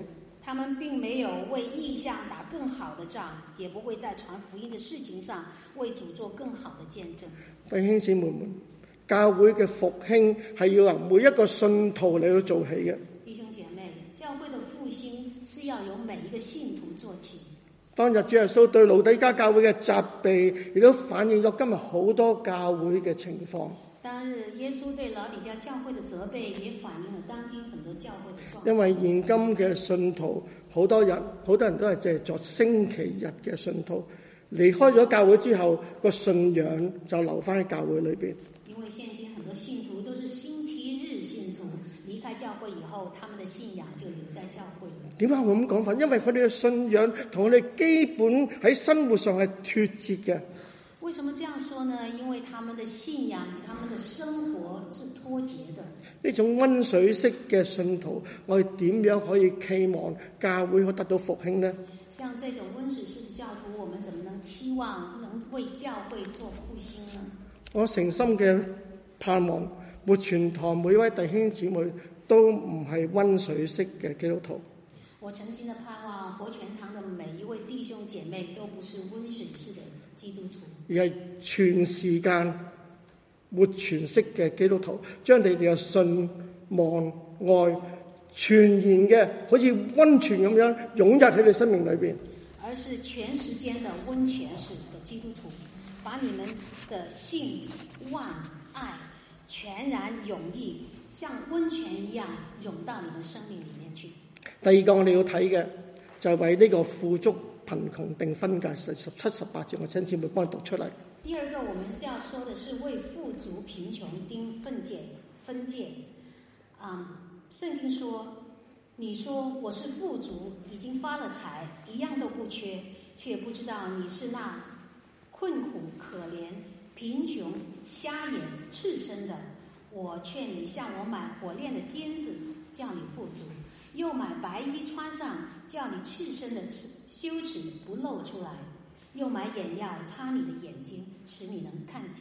他們並沒有為異象打更好的仗，也不會在傳福音的事情上為主做更好的見證。
弟兄姊妹們，教會嘅復興係要由每一個信徒嚟去做起嘅。
弟兄姐妹，教會的復興是要由每一個信徒做起。
當日主耶穌對老底嘉教會嘅責備，亦都反映咗今日好多教會嘅情況。
當日耶穌對老底嘉教會的責備，也反映了當今很多教會的狀況。
因為現今嘅信徒好多人，好多人都係借作星期日嘅信徒，離開咗教會之後，個信仰就留翻喺教會裏邊。
因為現今很多信徒都是星期日信徒，離開教會以後，他們的信仰就留在教會。
點解我咁講法？因為佢哋嘅信仰同我哋基本喺生活上係脫節嘅。
為什麼這樣說呢？因為他們的信仰與他們的生活是脫節的。
呢種溫水式嘅信徒，我哋點樣可以期望教會可以得到復興呢？
像這種溫水式的教徒，我們怎麼能期望能為教會做復興呢？
我誠心嘅盼望，活泉堂每位弟兄姊妹都唔係溫水式嘅基督徒。
我誠心的盼望，活泉堂的每一位弟兄姐妹都不是溫水式的基督徒，
而係全時間活泉式嘅基督徒，將你哋嘅信望愛全然嘅，好似溫泉咁樣湧入喺你生命裏邊。
而是全時間的溫泉式的基督徒，把你們的信望愛全然湧溢，像溫泉一樣湧到你們生命裏面去。第二個我哋要睇嘅就係為呢個富足貧窮定分界，十七十八節，我請姊妹幫我讀出嚟。第二個我們是要說的是為富足貧窮定分界分界。嗯，聖經說，你說我是富足，已經發了財，一樣都不缺，卻不知道你是那困苦可憐貧窮瞎眼赤身的。我勸你向我買火煉的金子，叫你富足，又買白衣穿上，叫你赤身的羞恥不露出來，又買眼藥擦你的眼睛，使你能看見。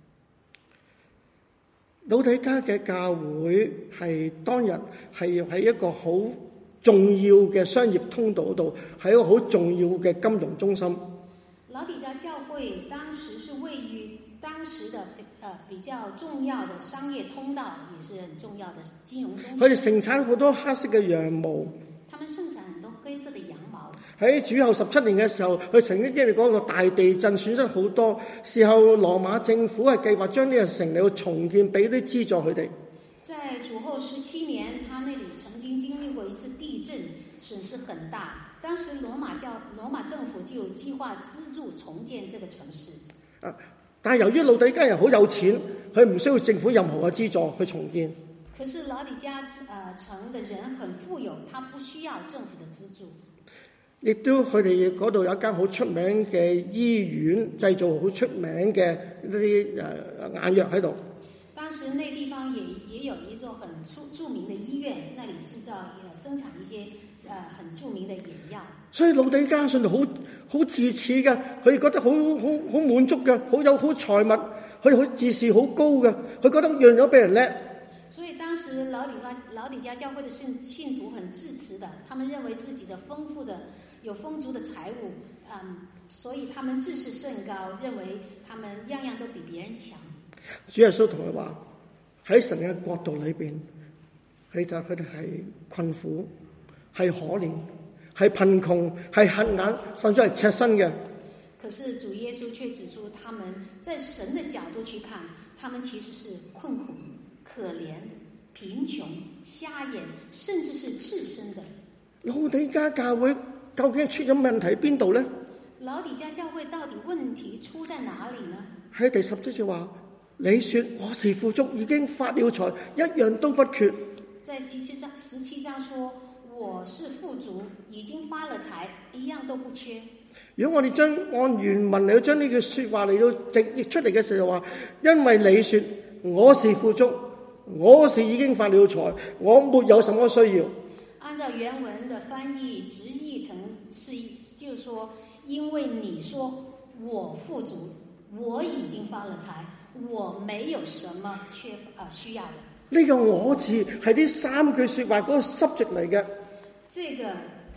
老底嘉嘅教會係當日係喺一個好重要嘅商業通道度，係一個好重要嘅金融中心。老底嘉教會當時是位於當時的呃比較重要的商業通道，也是很重要的金融中心。佢哋盛產好多黑色嘅羊毛。他們盛產很多黑色的羊毛。喺主後十七年嘅時候，佢曾經經歷過一個大地震，損失好多。事後羅馬政府係計劃將呢個城嚟去重建，俾啲資助佢哋。在主後十七年，他那裡曾經經歷過一次地震，損失很大。當時羅馬教羅馬政府就計劃資助重建這個城市。啊，但係由於老底嘉人好有錢，佢唔需要政府任何嘅資助去重建。可是老底嘉呃城的人很富有，他不需要政府的資助。亦都佢哋嗰度有一間好出名嘅醫院，製造好出名嘅呢啲誒眼藥喺度。當時那地方也也有一座很出著名的醫院，那裡製造生產一些誒很著名的眼藥。所以老底嘉信徒好好自恃嘅，佢哋覺得好好好滿足嘅，好有好財物，佢哋好自視好高嘅，佢覺得樣樣比人叻。所以當時老底嘉老底嘉教會的信信徒很自持的，他們認為自己的豐富的有豐足的財物，嗯，所以他們自視甚高，認為他們樣樣都比別人強。主耶穌同佢話：喺神嘅國度裏邊，佢就佢哋係困苦，係可憐，係貧窮，係黑眼，甚至係赤身嘅。可是主耶穌卻指出，他們在神的角度去看，他們其實是困苦、可憐、貧窮、瞎眼，甚至是赤身的。老底嘉教會究竟出咗問題喺邊度呢？老底嘉教會到底問題出在哪裡呢？喺第十節就話：你說我是富足，已經發了財，一樣都不缺。在十七章十七章說我是富足，已經發了財，一樣都不缺。如果我哋將按原文嚟到將呢句說話嚟到直譯出嚟嘅時候話，因為你說我是富足，我是已經發了財，我沒有什麼需要。按照原文的翻譯直譯成是，就是說，因為你說我富足，我已經發了財，我沒有什麼缺啊需要的。呢個我字係呢三句說話嗰個 subject 嚟嘅。這個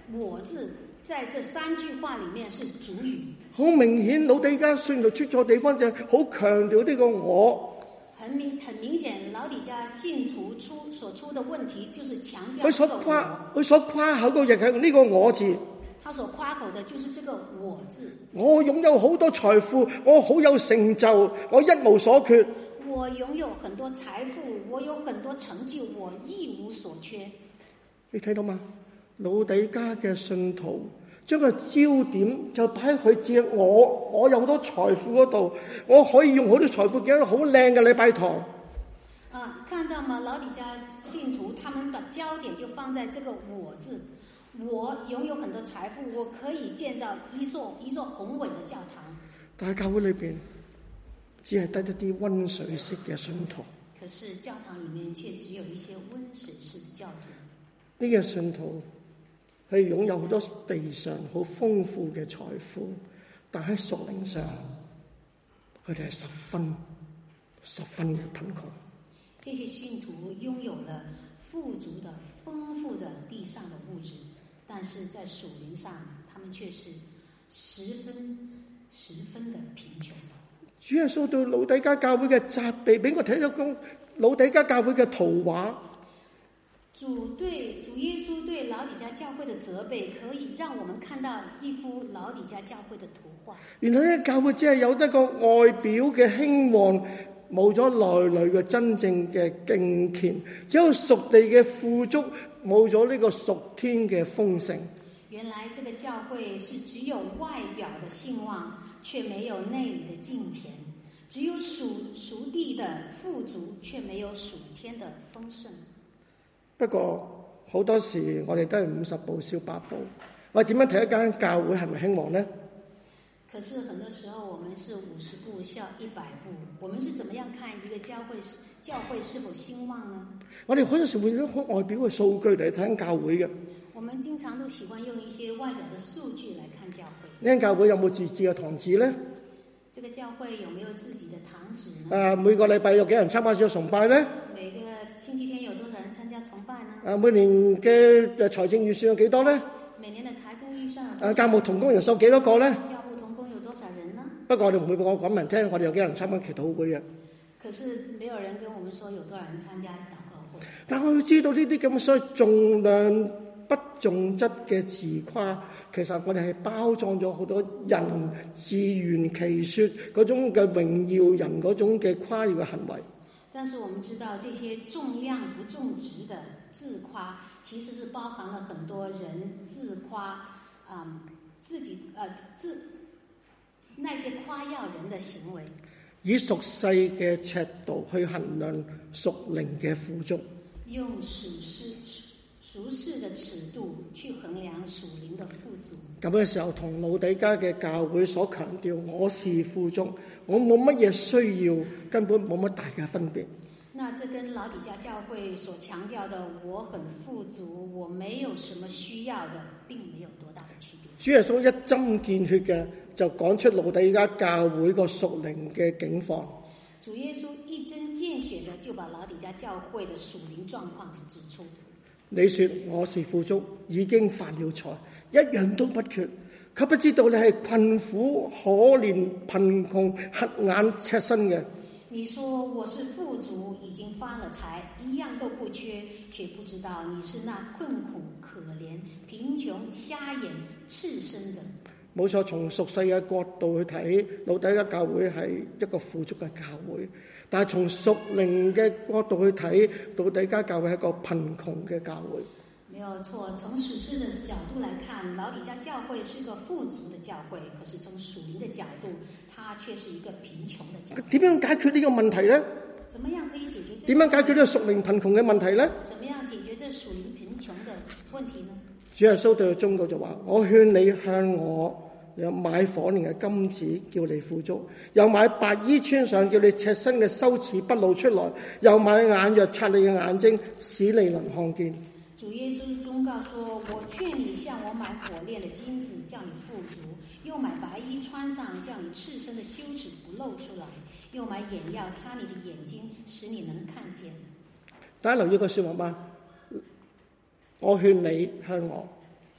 我字在這三句話裡面是主語。
好明顯，老底嘉信徒出錯地方就係好強調呢個我。
很明很明顯，老底嘉信徒出所出的問題就是強調
佢所誇佢所誇口嘅亦係呢個我字。
他所誇口的就是這個我字。
我擁有好多財富，我好有成就，我一無所缺。
我擁有很多財富，我有很多成就，我一無所缺。
你睇到嗎？老底嘉嘅信徒將個焦點就擺喺佢自己我，我有好多財富嗰度，我可以用好多財富建一個好靚嘅禮拜堂。
啊，看到嗎？老底嘉信徒他們把焦點就放在這個我字，我擁有很多財富，我可以建造一座一座宏偉的教堂。
但係教會裏邊只係得一啲溫水式嘅信徒。
可是教堂裡面卻只有一些溫水式的教徒。
呢個信徒係擁有好多地上好豐富嘅財富，但喺屬靈上，佢哋係十分、十分嘅貧窮。
這些信徒擁有了富足的、豐富的地上的物質，但是在屬靈上，他們卻是十分、十分的貧窮。
主耶穌對老底嘉教會嘅責備，俾我睇到個老底嘉教會嘅圖畫。
主對主耶穌對老底嘉教會的責備，可以讓我們看到一幅老底嘉教會的圖畫。
原來呢教會只係有一個外表嘅興旺，冇咗內裏嘅真正嘅敬虔，只有屬地嘅富足，冇咗呢個屬天嘅豐盛。
原來這個教會是只有外表的興旺，卻沒有內裏的敬虔，只有屬屬地的富足，卻沒有屬天的豐盛。
不過好多時我哋都係五十步笑百步，我哋點樣睇一間教會係咪興旺呢？
可是很多時候我們是五十步笑一百步，我們是怎麼樣看一個教會教會是否興旺呢？我哋好多時會用好外表嘅數據嚟睇教會嘅。我們經常都喜歡用一些外表的數據來看教會。
呢間教會有冇自治嘅堂址呢？
這個教會有沒有自己的堂址呢？
啊，每個禮拜有幾人參加咗崇拜呢？
每個星期天有多少人參加崇拜呢？
啊，每年嘅財政預算有幾多呢？
每年的財政預算有多少？
啊，教務同工人數幾多個呢？
教務同工有多少人呢？
不過我哋唔會講講人聽，我哋有幾人參加祈禱會嘅。
可是沒有人跟我們說有多少人參加禱告會。
但我要知道呢啲咁所謂重量不重質嘅自誇，其實我哋係包裝咗好多人自圓其說嗰種嘅榮耀人嗰種嘅誇耀嘅行為。
但是我們知道，這些重量不重質的自誇，其實是包含了很多人自誇，嗯，自己呃自那些誇耀人的行為，
以屬世嘅尺度去衡量屬靈嘅富足，
用屬世屬世的尺度去衡量屬靈的富足。
咁嘅時候，同老底嘉嘅教會所強調我是富足，我冇乜嘢需要，根本冇乜大嘅分別。
那這跟老底嘉教會所強調的我很富足，我沒有什麼需要的，並沒有多大的區別。主耶穌一針見血嘅就講出老底嘉教會個屬靈嘅境況。主耶穌一針見血的就把老底嘉教會的屬靈狀況指出。你說我是富足，已經發了財，一樣都不缺，卻不知道你係困苦、可憐、貧窮、瞎眼、赤身嘅。你說我是富足，已經發了財，一樣都不缺，卻不知道你是那困苦、可憐、貧窮、瞎眼、赤身的。冇錯，從屬世嘅角度去睇，老底嘉教會係一個富足嘅教會。但係從屬靈嘅角度去睇，老底嘉教會係一個貧窮嘅教會。沒有錯，從屬世的角度來看，老底嘉教會是個富足的教會，可是從屬靈的角度，它卻是一個貧窮的教會。點樣解決呢個問題呢？怎麼樣可以解決這個？點樣解決呢個屬靈貧窮嘅問題呢？怎麼樣解決這屬靈貧窮的問題呢？主耶穌對忠告就話：我勸你向我有買火煉嘅金子，叫你富足；又買白衣穿上，叫你赤身嘅羞恥不露出來；又買眼藥擦你嘅眼睛，使你能看見。主耶穌忠告說：我勸你向我買火煉的金子，叫你富足；又買白衣穿上，叫你赤身的羞恥不露出來；又買眼藥擦你的眼睛，使你能看見。大家留意個說話嗎？我勸你向我。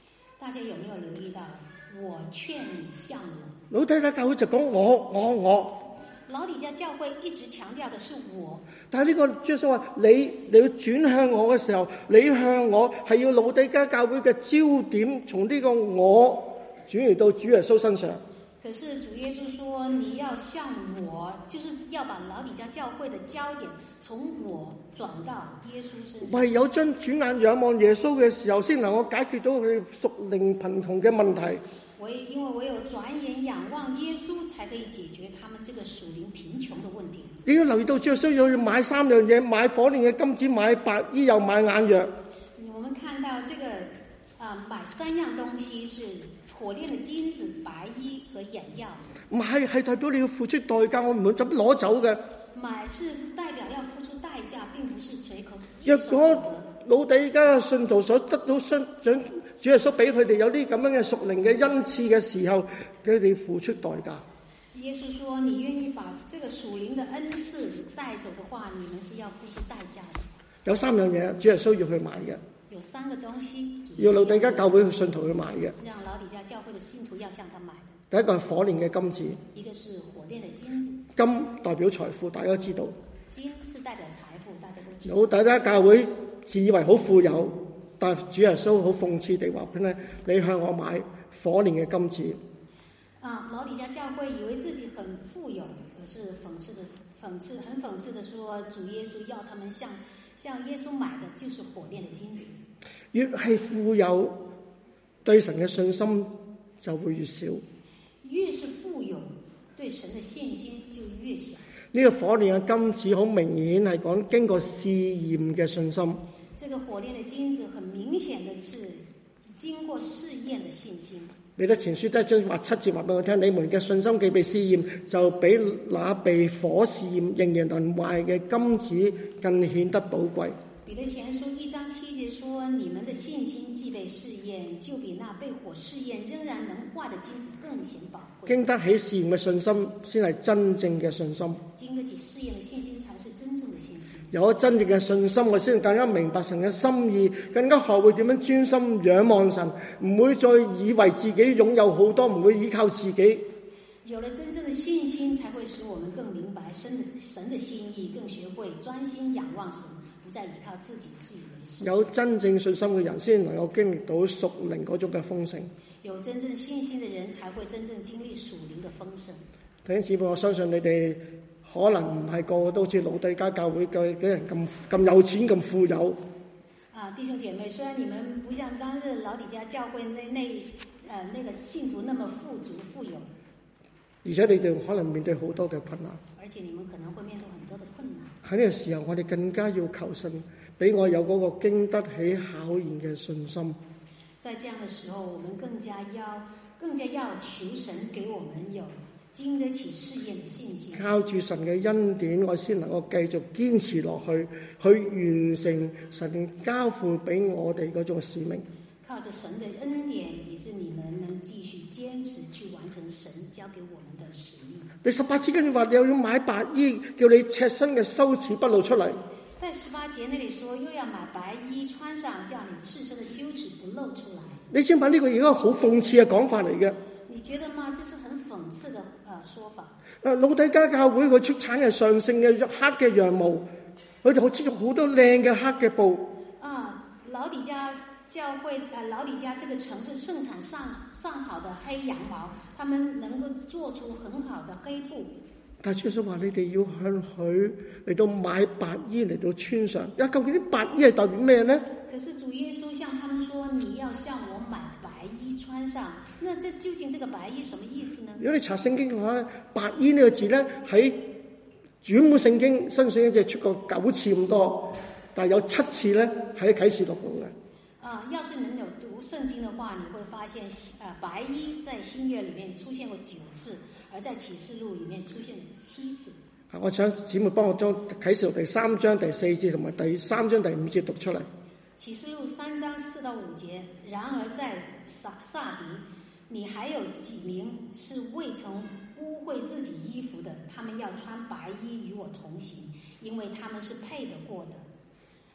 大家有沒有留意到？我勸你像我。
老底嘉教會就講我我我。
老底嘉教會一直強調的是我。但
係呢個主耶穌話你你要轉向我嘅時候，你向我係要老底嘉教會嘅焦點從呢個我轉移到主耶穌身上。
可是主耶穌說你要像我，就是要把老底嘉教會的焦點從我轉到耶穌身上。
唯有將轉眼仰望耶穌嘅時候，先能夠解決到佢屬靈貧窮嘅問題。
唯因為唯有轉眼仰望耶穌，才可以解決他們這個屬靈貧窮的問題。
你要留意到，主耶穌要買三樣嘢：買火煉嘅金子，買白衣，又買眼藥。
我們看到這個啊、呃，買三樣東西是火煉的金子、白衣和眼藥。
唔係，係代表你要付出代價，我唔會咁攞走嘅。
買是代表要付出代價，並不是隨口。
若果老底嘉嘅信徒所得到信長主耶穌俾佢哋有啲咁樣嘅屬靈嘅恩賜嘅時候，佢哋付出代價。
耶穌說：你願意把這個屬靈的恩賜帶走的話，你們是要付出代價的。
有三樣嘢，主耶穌要去買嘅。
有三個東西，
要老底嘉教會信徒去買嘅。
讓老底嘉教會的信徒要向他買的。
第一個係火煉嘅金子。
一個是火煉的金子。
金代表財富，大家都知道。
金是代表財富，大家都知道。
老底嘉教會自以為好富有，但主耶穌好諷刺地話俾你：你向我買火煉嘅金子。
啊，老底嘉教會以為自己很富有，可是諷刺的諷刺，很諷刺的說，主耶穌要他們向向耶穌買的就是火煉的金子。
越係富有，對神嘅信心就會越少。
越是富有，對神的信心就越小。
呢個火煉嘅金子好明顯係講經過試驗嘅信心。
這個火煉的金子很明顯的是經過試驗的信心。
彼得前書第一章話七節話俾我聽：你們嘅信心既被試驗，就比那被火試驗仍然能壞嘅金子更顯得寶貴。
彼得前書一章七節說：你們的信心既被試驗，就比那被火試驗仍然能壞的金子更顯寶貴。經得起
試驗嘅信心先係真正嘅信心。
經得起試驗嘅信心才是真正嘅信心。
有咗真正嘅信心，我先更加明白神嘅心意，更加學會點樣專心仰望神，唔會再以為自己擁有好多，唔會依靠自己。
有了真正的信心，才會使我們更明白神的神的心意，更學會專心仰望神，不再依靠自己自以為是。
有真正信心嘅人，先能夠經歷到屬靈嗰種嘅豐盛。
有真正信心嘅人，才會真正經歷屬靈嘅豐盛。
弟兄姊妹，我相信你哋可能唔係個個都好似老底嘉教會嘅嘅人咁咁有錢咁富有。
啊，弟兄姐妹，雖然你們不像當日老底嘉教會那那呃那個信徒那麼富足富有，
而且你哋可能面對好多嘅困難。
而且你們可能會面對很多的困難。
喺呢個時候，我哋更加要求神俾我有嗰個經得起考驗嘅信心。
在這樣的時候，我們更加要更加要求神給我們有經得起試驗的信心。
靠住神嘅恩典，我先能夠繼續堅持落去，去完成神交付俾我哋嗰種使命。
靠着神的恩典，以致你們能繼續堅持去完成神交給我們的使命。
第十八節跟住話，你又要買白衣，叫你赤身嘅羞恥不露出嚟。
在十八節那裡說，又要買白衣穿上，叫你赤身的羞恥不露出來。
你知唔知呢個而家好諷刺嘅講法嚟嘅？
你覺得嗎？這是很諷刺的呃說法。
誒，老底嘉教會佢出產嘅上乘嘅黑嘅羊毛，佢哋好織咗好多靚嘅黑嘅布。
啊，老底嘉教會呃老底嘉這個城市盛產上上好的黑羊毛，他們能夠做出很好的黑布。
但係主耶穌話：你哋要向佢嚟到買白衣嚟到穿上。啊，究竟啲白衣係代表咩呢？
可是主耶穌向他們說：你要向我買白衣穿上。那這究竟這個白衣什麼意思呢？如果你查聖經嘅話咧，白衣呢個字咧喺主本聖經新聖經只出過九次咁多，但係有七次咧喺啟示錄度嘅。啊，要是能有讀聖經嘅話，你會發現，啊，白衣在新約裏面出現過九次。而在啟示錄裏面出現了七次。我想姊妹幫我將啟示錄第三章第四節同埋第三章第五節讀出嚟。啟示錄三章四到五節，然而在撒撒狄，你還有幾名是未曾污穢自己衣服的，他們要穿白衣與我同行，因為他們是配得過的。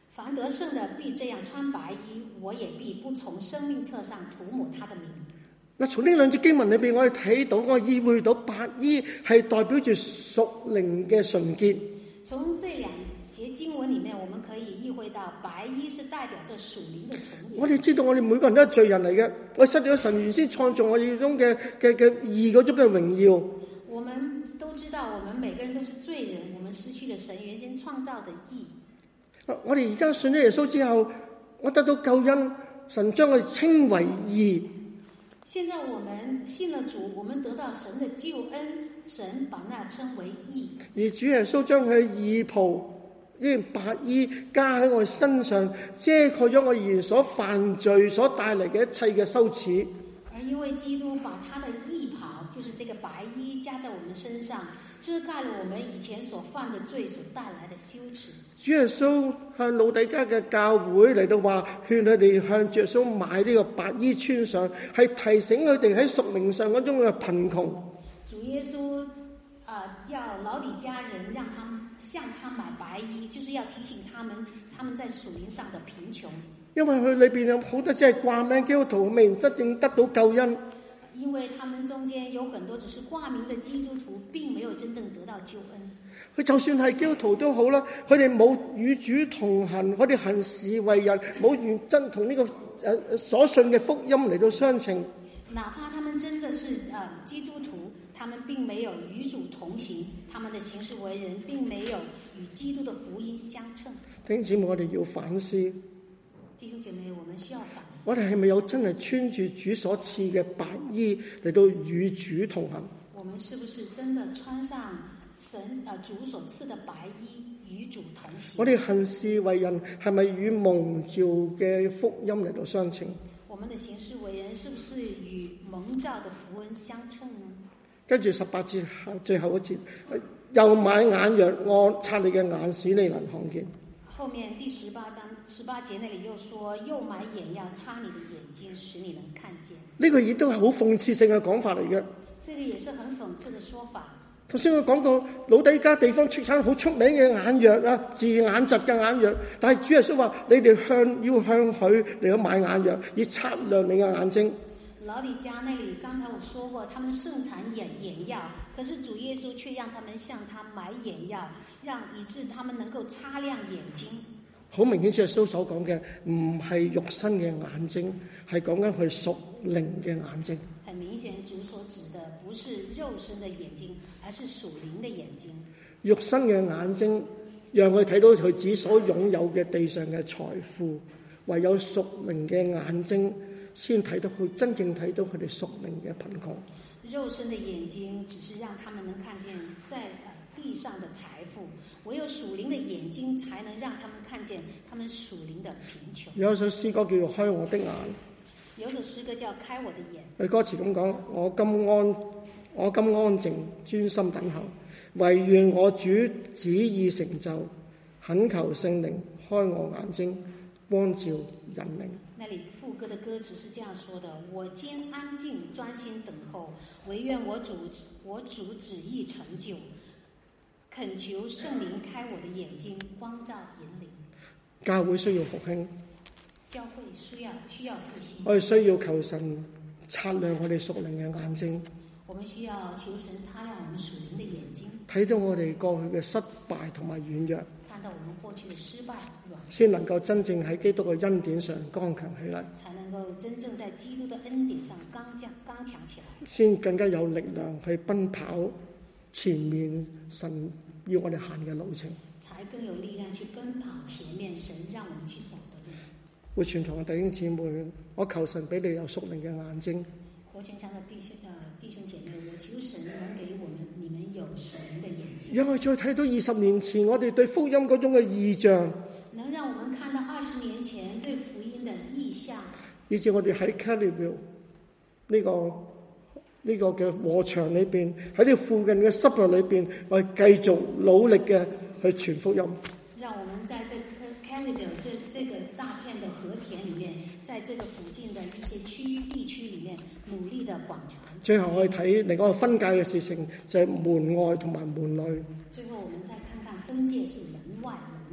凡得勝的必這樣穿白衣，我也必不從生命冊上塗抹他的名。
嗱，從呢兩節經文裏邊，我哋睇到，我意會到白衣係代表住屬靈嘅純潔。
從這兩節經文裏面，我們可以意會到白衣是代表着屬靈的純潔。
我哋知道，我哋每個人都係罪人嚟嘅，我失掉咗神原先創造我哋種嘅嘅嘅義嗰種嘅榮耀。
我們都知道，我們每個人都是罪人，我們失去了神原先創造的義。
我哋而家信咗耶穌之後，我得到救恩，神將我哋稱為義。
現在我們信了主，我們得到神的救恩，神把那稱為義。
而主耶穌將佢義袍呢件白衣加喺我哋身上，遮蓋咗我以前所犯罪所帶嚟嘅一切嘅羞恥。
而因為基督把他的義袍，就是這個白衣加在我們身上，遮蓋了我們以前所犯的罪所帶來的羞恥。主
耶穌向老底嘉嘅教會嚟到話，勸佢哋向主耶穌買呢個白衣穿上，係提醒佢哋喺屬靈上嗰種嘅貧窮。
主耶穌啊、呃，叫老底嘉人讓他們向他買白衣，就是要提醒他們，他們在屬靈上的貧窮。因為佢裏邊有好多只係掛名基督徒，未真正得到救恩。因為他們中間有很多只是掛名的基督徒，並沒有真正得到救恩。佢就算係基督徒都好啦，佢哋冇與主同行，佢哋行事為人，冇完真同呢個誒所信嘅福音嚟到相稱。哪怕他們真的是誒基督徒，他們並沒有與主同行，他們的行事為人並沒有與基督的福音相稱。弟兄姊妹，我哋要反思。弟兄姐妹，我們需要反思。我哋係咪有真係穿住主所賜嘅白衣嚟到與主同行？我們是不是真的穿上神啊主所賜的白衣與主同行？我哋行事為人係咪與蒙召嘅福音嚟到相稱？我們的行事為人是不是與蒙召的福音相稱呢？跟住十八節最後一節，又買眼藥，我擦你嘅眼，使你能看見。後面第十八章十八節那裡又說，又買眼藥擦你的眼睛，使你能看見。呢個亦都係好諷刺性嘅講法嚟嘅。這個也是很諷刺的說法。頭先我講到老底嘉地方出產好出名嘅眼藥啊，治眼疾嘅眼藥，但係主耶穌話：你哋向要向佢嚟去買眼藥，以擦亮你嘅眼睛。老底嘉那裡，剛才我說過，他們盛產眼眼藥，可是主耶穌卻讓他們向他買眼藥，讓以致他們能夠擦亮眼睛。好明顯，主耶穌所講嘅唔係肉身嘅眼睛，係講緊佢屬靈嘅眼睛。很明顯，主所指的不是肉身的眼睛，而是屬靈的眼睛。肉身嘅眼睛讓佢睇到佢自己所擁有嘅地上嘅財富，唯有屬靈嘅眼睛先睇到佢真正睇到佢哋屬靈嘅貧窮。肉身的眼睛只是讓他們能看見在地上的財富，唯有屬靈的眼睛才能讓他們看見他們屬靈的貧窮。有一首詩歌叫做《開我的眼》。有首詩歌叫《開我的眼》。佢歌詞咁講：我今安，我今安靜專心等候，唯願我主旨意成就，懇求聖靈開我眼睛，光照人靈。那裡副歌的歌詞是這樣說的：我今安靜專心等候，唯願我主我主旨意成就，懇求聖靈開我的眼睛，光照人靈。教會需要復興。教會需要需要復興，我哋需要求神擦亮我哋屬靈嘅眼睛。我們需要求神擦亮我們屬靈的眼睛，睇到我哋過去嘅失敗同埋軟弱，看到我們過去嘅失敗軟弱，先能夠真正喺基督嘅恩典上剛強起來，才能夠真正在基督的恩典上剛強剛強起來，先更加有力量去奔跑前面神要我哋行嘅路程，才更有力量去奔跑前面神讓我們去走。會全堂嘅弟兄姊妹，我求神俾你有屬靈嘅眼睛。活泉場嘅弟兄誒弟兄姐妹，我求神能給我們你們有屬靈嘅眼睛。讓我再睇到二十年前我哋對福音嗰種嘅異象，能讓我們看到二十年前對福音嘅異象，以至我哋喺 Kellyville 呢個呢、這個嘅禾場裏邊，喺呢附近嘅 suburb 裏邊，我哋繼續努力嘅去傳福音。讓我們在這 Kellyville 這這個大片的禾田裏面，在這個附近的一些區域地區裏面，努力的廣傳。最後我哋睇另外一個分界嘅事情，就係門外同埋門內。最後我們再看看分界是門外門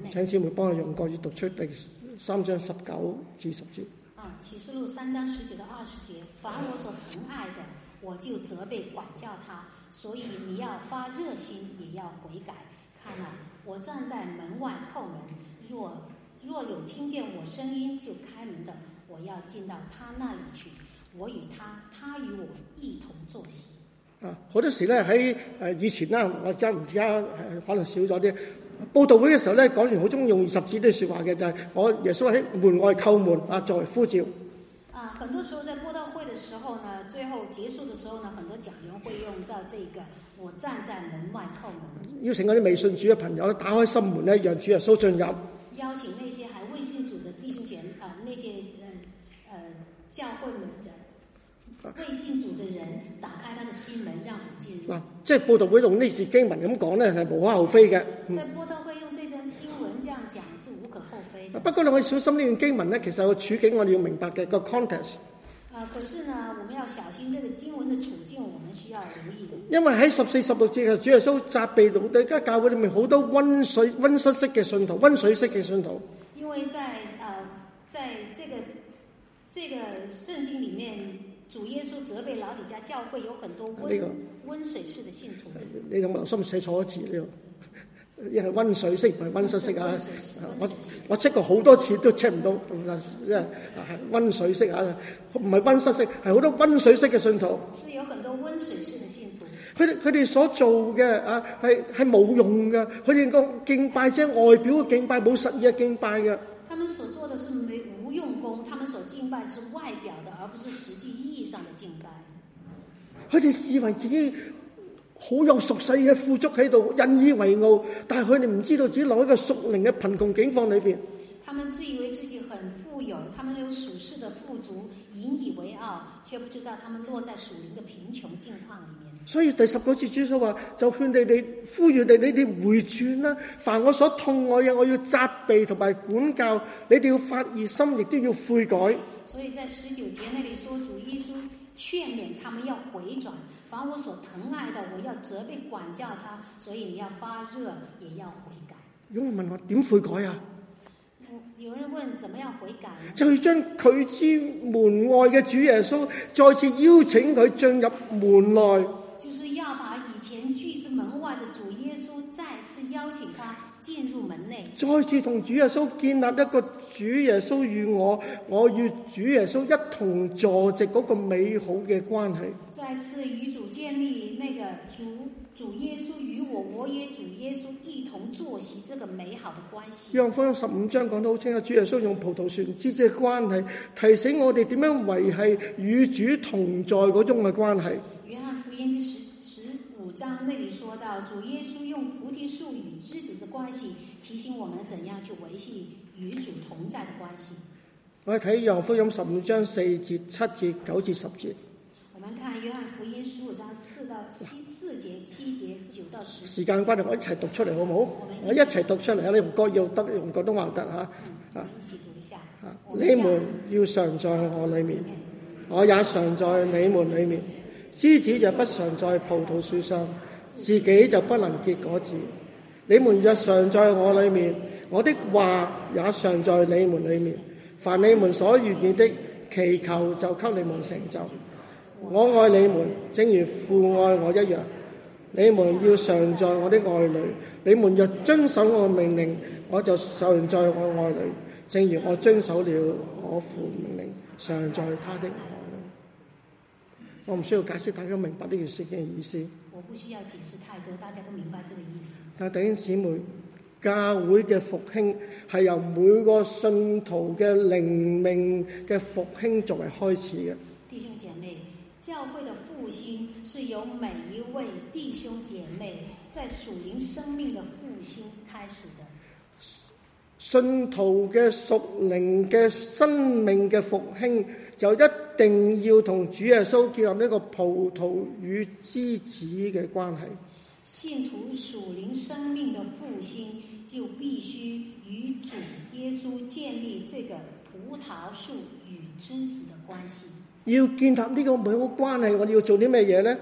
內。
請姊妹幫我用國語讀出第三章十九至十節。
啊，啟示錄三章十九到二十節，凡我所疼愛的，我就責備管教他，所以你要發熱心，也要悔改。看啊，我站在門外叩門，若若有聽見我聲音就開門的，我要進到他那裡去，我與他，他與我一同坐席。
啊，好多時咧喺誒以前啦，我而家而家可能少咗啲。佈道會嘅時候咧，講完好中意用二十節啲説話嘅，就係、是、我耶穌喺門外叩門啊，作為呼召。
啊，很多時候在佈道會嘅時候呢，最後結束嘅時候呢，很多講員會用到這個，我站在門外叩門。邀請嗰啲未信主嘅朋友咧，打開心門咧，讓主耶穌進入。邀請那些還未信主嘅弟兄姐妹啊，那些誒誒、呃、教會們的。未信主的人打開他的心門，讓主進入。嗱，即係佈道會用呢節經文咁講咧，係無可厚非嘅。在佈道會用這段經文這樣講，是無可厚非的。不過你要小心呢段經文咧，其實個處境我哋要明白嘅個 context。啊，可是呢，我們要小心這個經文的處境，我們需要留意。因為喺十四、十六節嘅主耶穌責備到對家教會裏面好多溫水、溫室式嘅信徒、溫水式嘅信徒。因為在呃，在這個這個聖經裡面。主耶穌責備老底嘉教會有很多溫、這個、溫水式的信徒。你有冇留心寫錯字呢個？因為溫水式唔係溫室式啊！我我 check 過好多次都 check 唔到，因為係溫水式啊，唔係溫室式，係好多溫水式嘅信徒。是有很多溫水式嘅信徒。佢哋佢哋所做嘅啊係係冇用嘅，佢哋個敬拜即係外表嘅敬拜，冇實意嘅敬拜嘅。他們所做的是沒無用功，他們所敬拜是外表的，而不是實際意義上的敬拜。佢哋以為自己好有屬世嘅富足喺度，引以為傲，但係佢哋唔知道自己落喺一個屬靈嘅貧窮境況裏邊。他們自以為自己很富有，他們有屬世的富足，引以為傲，卻不知道他們落在屬靈的貧窮境況裏面。所以第十九節主所話，就勸你哋呼籲你，你哋回轉啦！凡我所痛愛嘅，我要責備同埋管教，你哋要發熱心，亦都要悔改。所以在十九節那裡說，主耶穌勸勉他們要回轉，凡我所疼愛的，我要責備管教他，所以你要發熱，也要悔改。有人問我點悔改啊？有人問怎麼樣悔改？就要將拒之門外嘅主耶穌再次邀請佢進入門內。就是要把以前拒之門外的主耶穌再次邀請他進入門內，再次同主耶穌建立一個主耶穌與我，我與主耶穌一同坐席嗰個美好嘅關係。再次與主建立那個主主耶穌與我，我與主耶穌一同坐席，這個美好的關係。約翰福音十五章講得好清楚，主耶穌用葡萄樹枝嘅關係，提醒我哋點樣維繫與主同在嗰種嘅關係。約翰福音第十十五章那裡說到，主耶穌用菩提樹與枝子的關係，提醒我們怎樣去維繫與主同在的關係。我哋睇約翰福音十五章四節、七節、九至十節。我們看約翰福音十五章四到七四節、七節、九到十。時間關係，我一齊讀出嚟好唔好？我一齊讀出嚟啊！你用國語得，用廣東話得嚇。啊，一起讀一下。啊，你們要常在我裡面，我也常在你們裡面。枝子就不常在葡萄樹上，自己就不能結果子。你們若常在我裡面，我的話也常在你們裡面。凡你們所願意的，祈求就給你們成就。我愛你們，正如父愛我一樣。你們要常在我的愛裡。你們若遵守我命令，我就常在我愛裡，正如我遵守了我父命令，常在他的愛裡。我唔需要解釋，大家明白呢件事嘅意思。我不需要解釋太多，大家都明白這個意思。但弟兄姊妹，教會嘅復興係由每個信徒嘅靈命嘅復興作為開始嘅。弟兄姐妹，教會的復興是由每一位弟兄姐妹在屬靈生命的復興開始的。信徒嘅屬靈嘅生命嘅復興，就一定要同主耶穌建立呢個葡萄與枝子嘅關係。信徒屬靈生命的復興，就必須與主耶穌建立這個葡萄樹與枝子的關係。要建立呢個美好關係，我哋要做啲咩嘢呢？要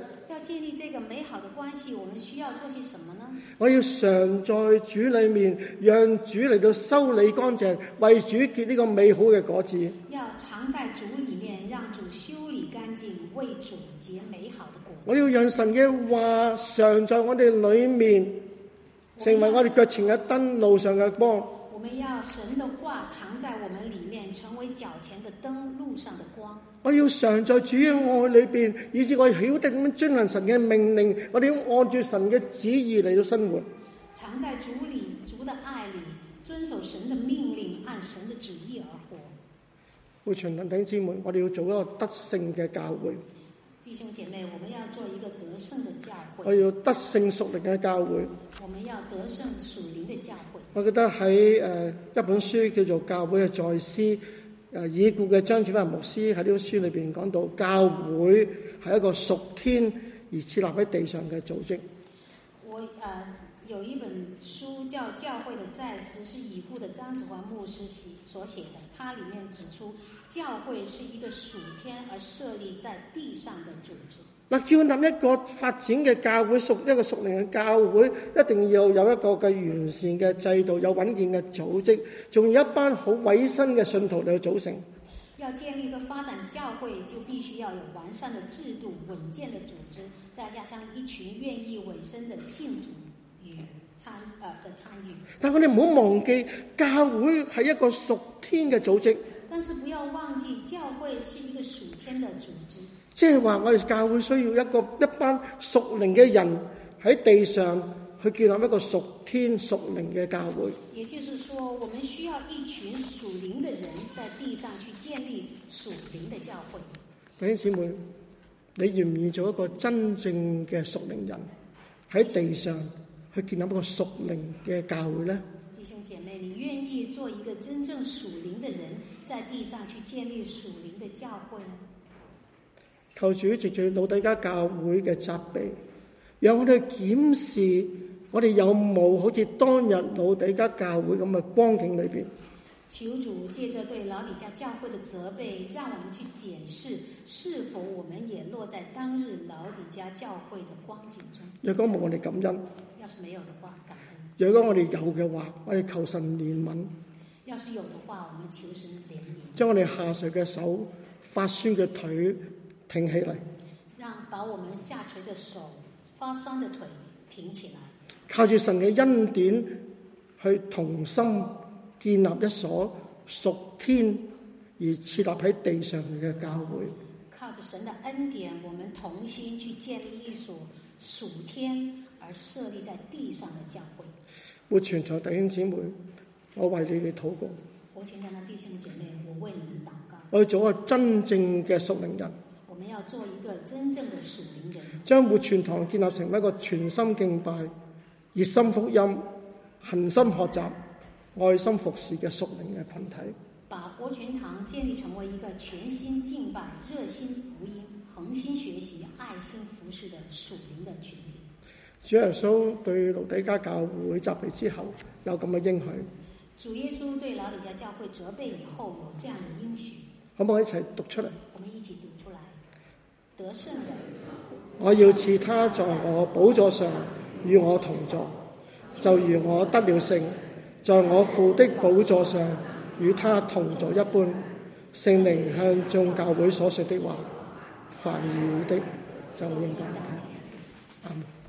建立這個美好的關係，我們需要做些什麼呢？
我要常在主裏面，讓主嚟到修理乾淨，為主結呢個美好嘅果子。
要常在主裏面，讓主修理乾淨，為主結美好的果子。
我要讓神嘅話常在我哋裏面，成為我哋腳前嘅燈，路上嘅光。
我們要神的話藏在我們裏面，成為腳前的燈，路上的光。
我要常在主嘅愛裏邊，以致我曉得點樣遵行神嘅命令，我哋要按住神嘅旨意嚟到生活。
藏在主裏，主的愛裏，遵守神的命令，按神的旨意而活。
會全能弟兄姊妹，我哋要做一個得勝嘅教會。
弟兄姐妹，我們要做一個得勝的教會。
我要得勝屬靈嘅教會。
我們要得勝屬靈的教會。
我記得喺誒一本書叫做《教會嘅再思》，誒已故嘅張子芬牧師喺呢本書裏邊講到，教會係一個屬天而設立喺地上嘅組織。
我誒、呃、有一本書叫《教會的再思》，是已故的張子芬牧師所寫的，它裡面指出，教會是一個屬天而設立在地上的組織。嗱，
叫諗一個發展嘅教會，屬一個屬靈嘅教會，一定要有一個嘅完善嘅制度，有穩健嘅組織，仲有一班好委身嘅信徒嚟組成。
要建立一個發展教會，就必須要有完善的制度、穩健的組織，再加上一群願意委身的信徒與參呃的參與。
但我哋唔好忘記，教會係一個屬天嘅組織。
但是不要忘記，教會是一個屬天的組織。
即係話，我哋教會需要一個一班屬靈嘅人喺地上去建立一個屬天屬靈嘅教會。
也就是說，我們需要一群屬靈的人在地上去建立屬靈的教會。
弟兄姊妹，你願唔願意做一個真正嘅屬靈人喺地上去建立一個屬靈嘅教會呢？
弟兄姐妹，你願意做一個真正屬靈的人在地上去建立屬靈的教會呢？
求主藉住老底嘉教會嘅責備，讓我哋檢視我哋有冇好似當日老底嘉教會咁嘅光景裏邊。
求主借着對老底嘉教會的責備，讓我們去檢視是否我們也落在當日老底嘉教會的光景中。
若果冇我哋感恩，
要是沒有的話，感恩。
若果我哋有嘅話，我哋求神憐憫。
要是有的話，我們求神憐憫。
將我哋下垂嘅手、發酸嘅腿挺起嚟，
讓把我們下垂的手、發酸的腿挺起來，
靠住神嘅恩典去同心建立一所屬天而設立喺地上嘅教會。
靠着神的恩典，我們同心去建立一所屬天而設立在地上的教會。
活泉台弟兄姊妹，我為你哋禱告。
活泉台的弟兄姐妹，我為你們禱告。
我要做一個真正嘅屬靈人。
我們要做一個真正的屬靈人，
將活泉堂建立成為一個全心敬拜、熱心福音、恆心學習、愛心服侍嘅屬靈嘅群體。
把活泉堂建立成為一個全心敬拜、熱心福音、恆心學習、愛心服侍的屬靈的群體。
主耶穌對老底嘉教會責備之後，有咁嘅應許。
主耶穌對老底嘉教會責備以後，有這樣的應許。
可唔可以一齊讀出嚟？
我們一起讀出來。得勝的，
我要賜他在我寶座上與我同坐，就如我得了勝，在我父的寶座上與他同坐一般。聖靈向眾教會所說的話，凡耳的就應當聽。阿們。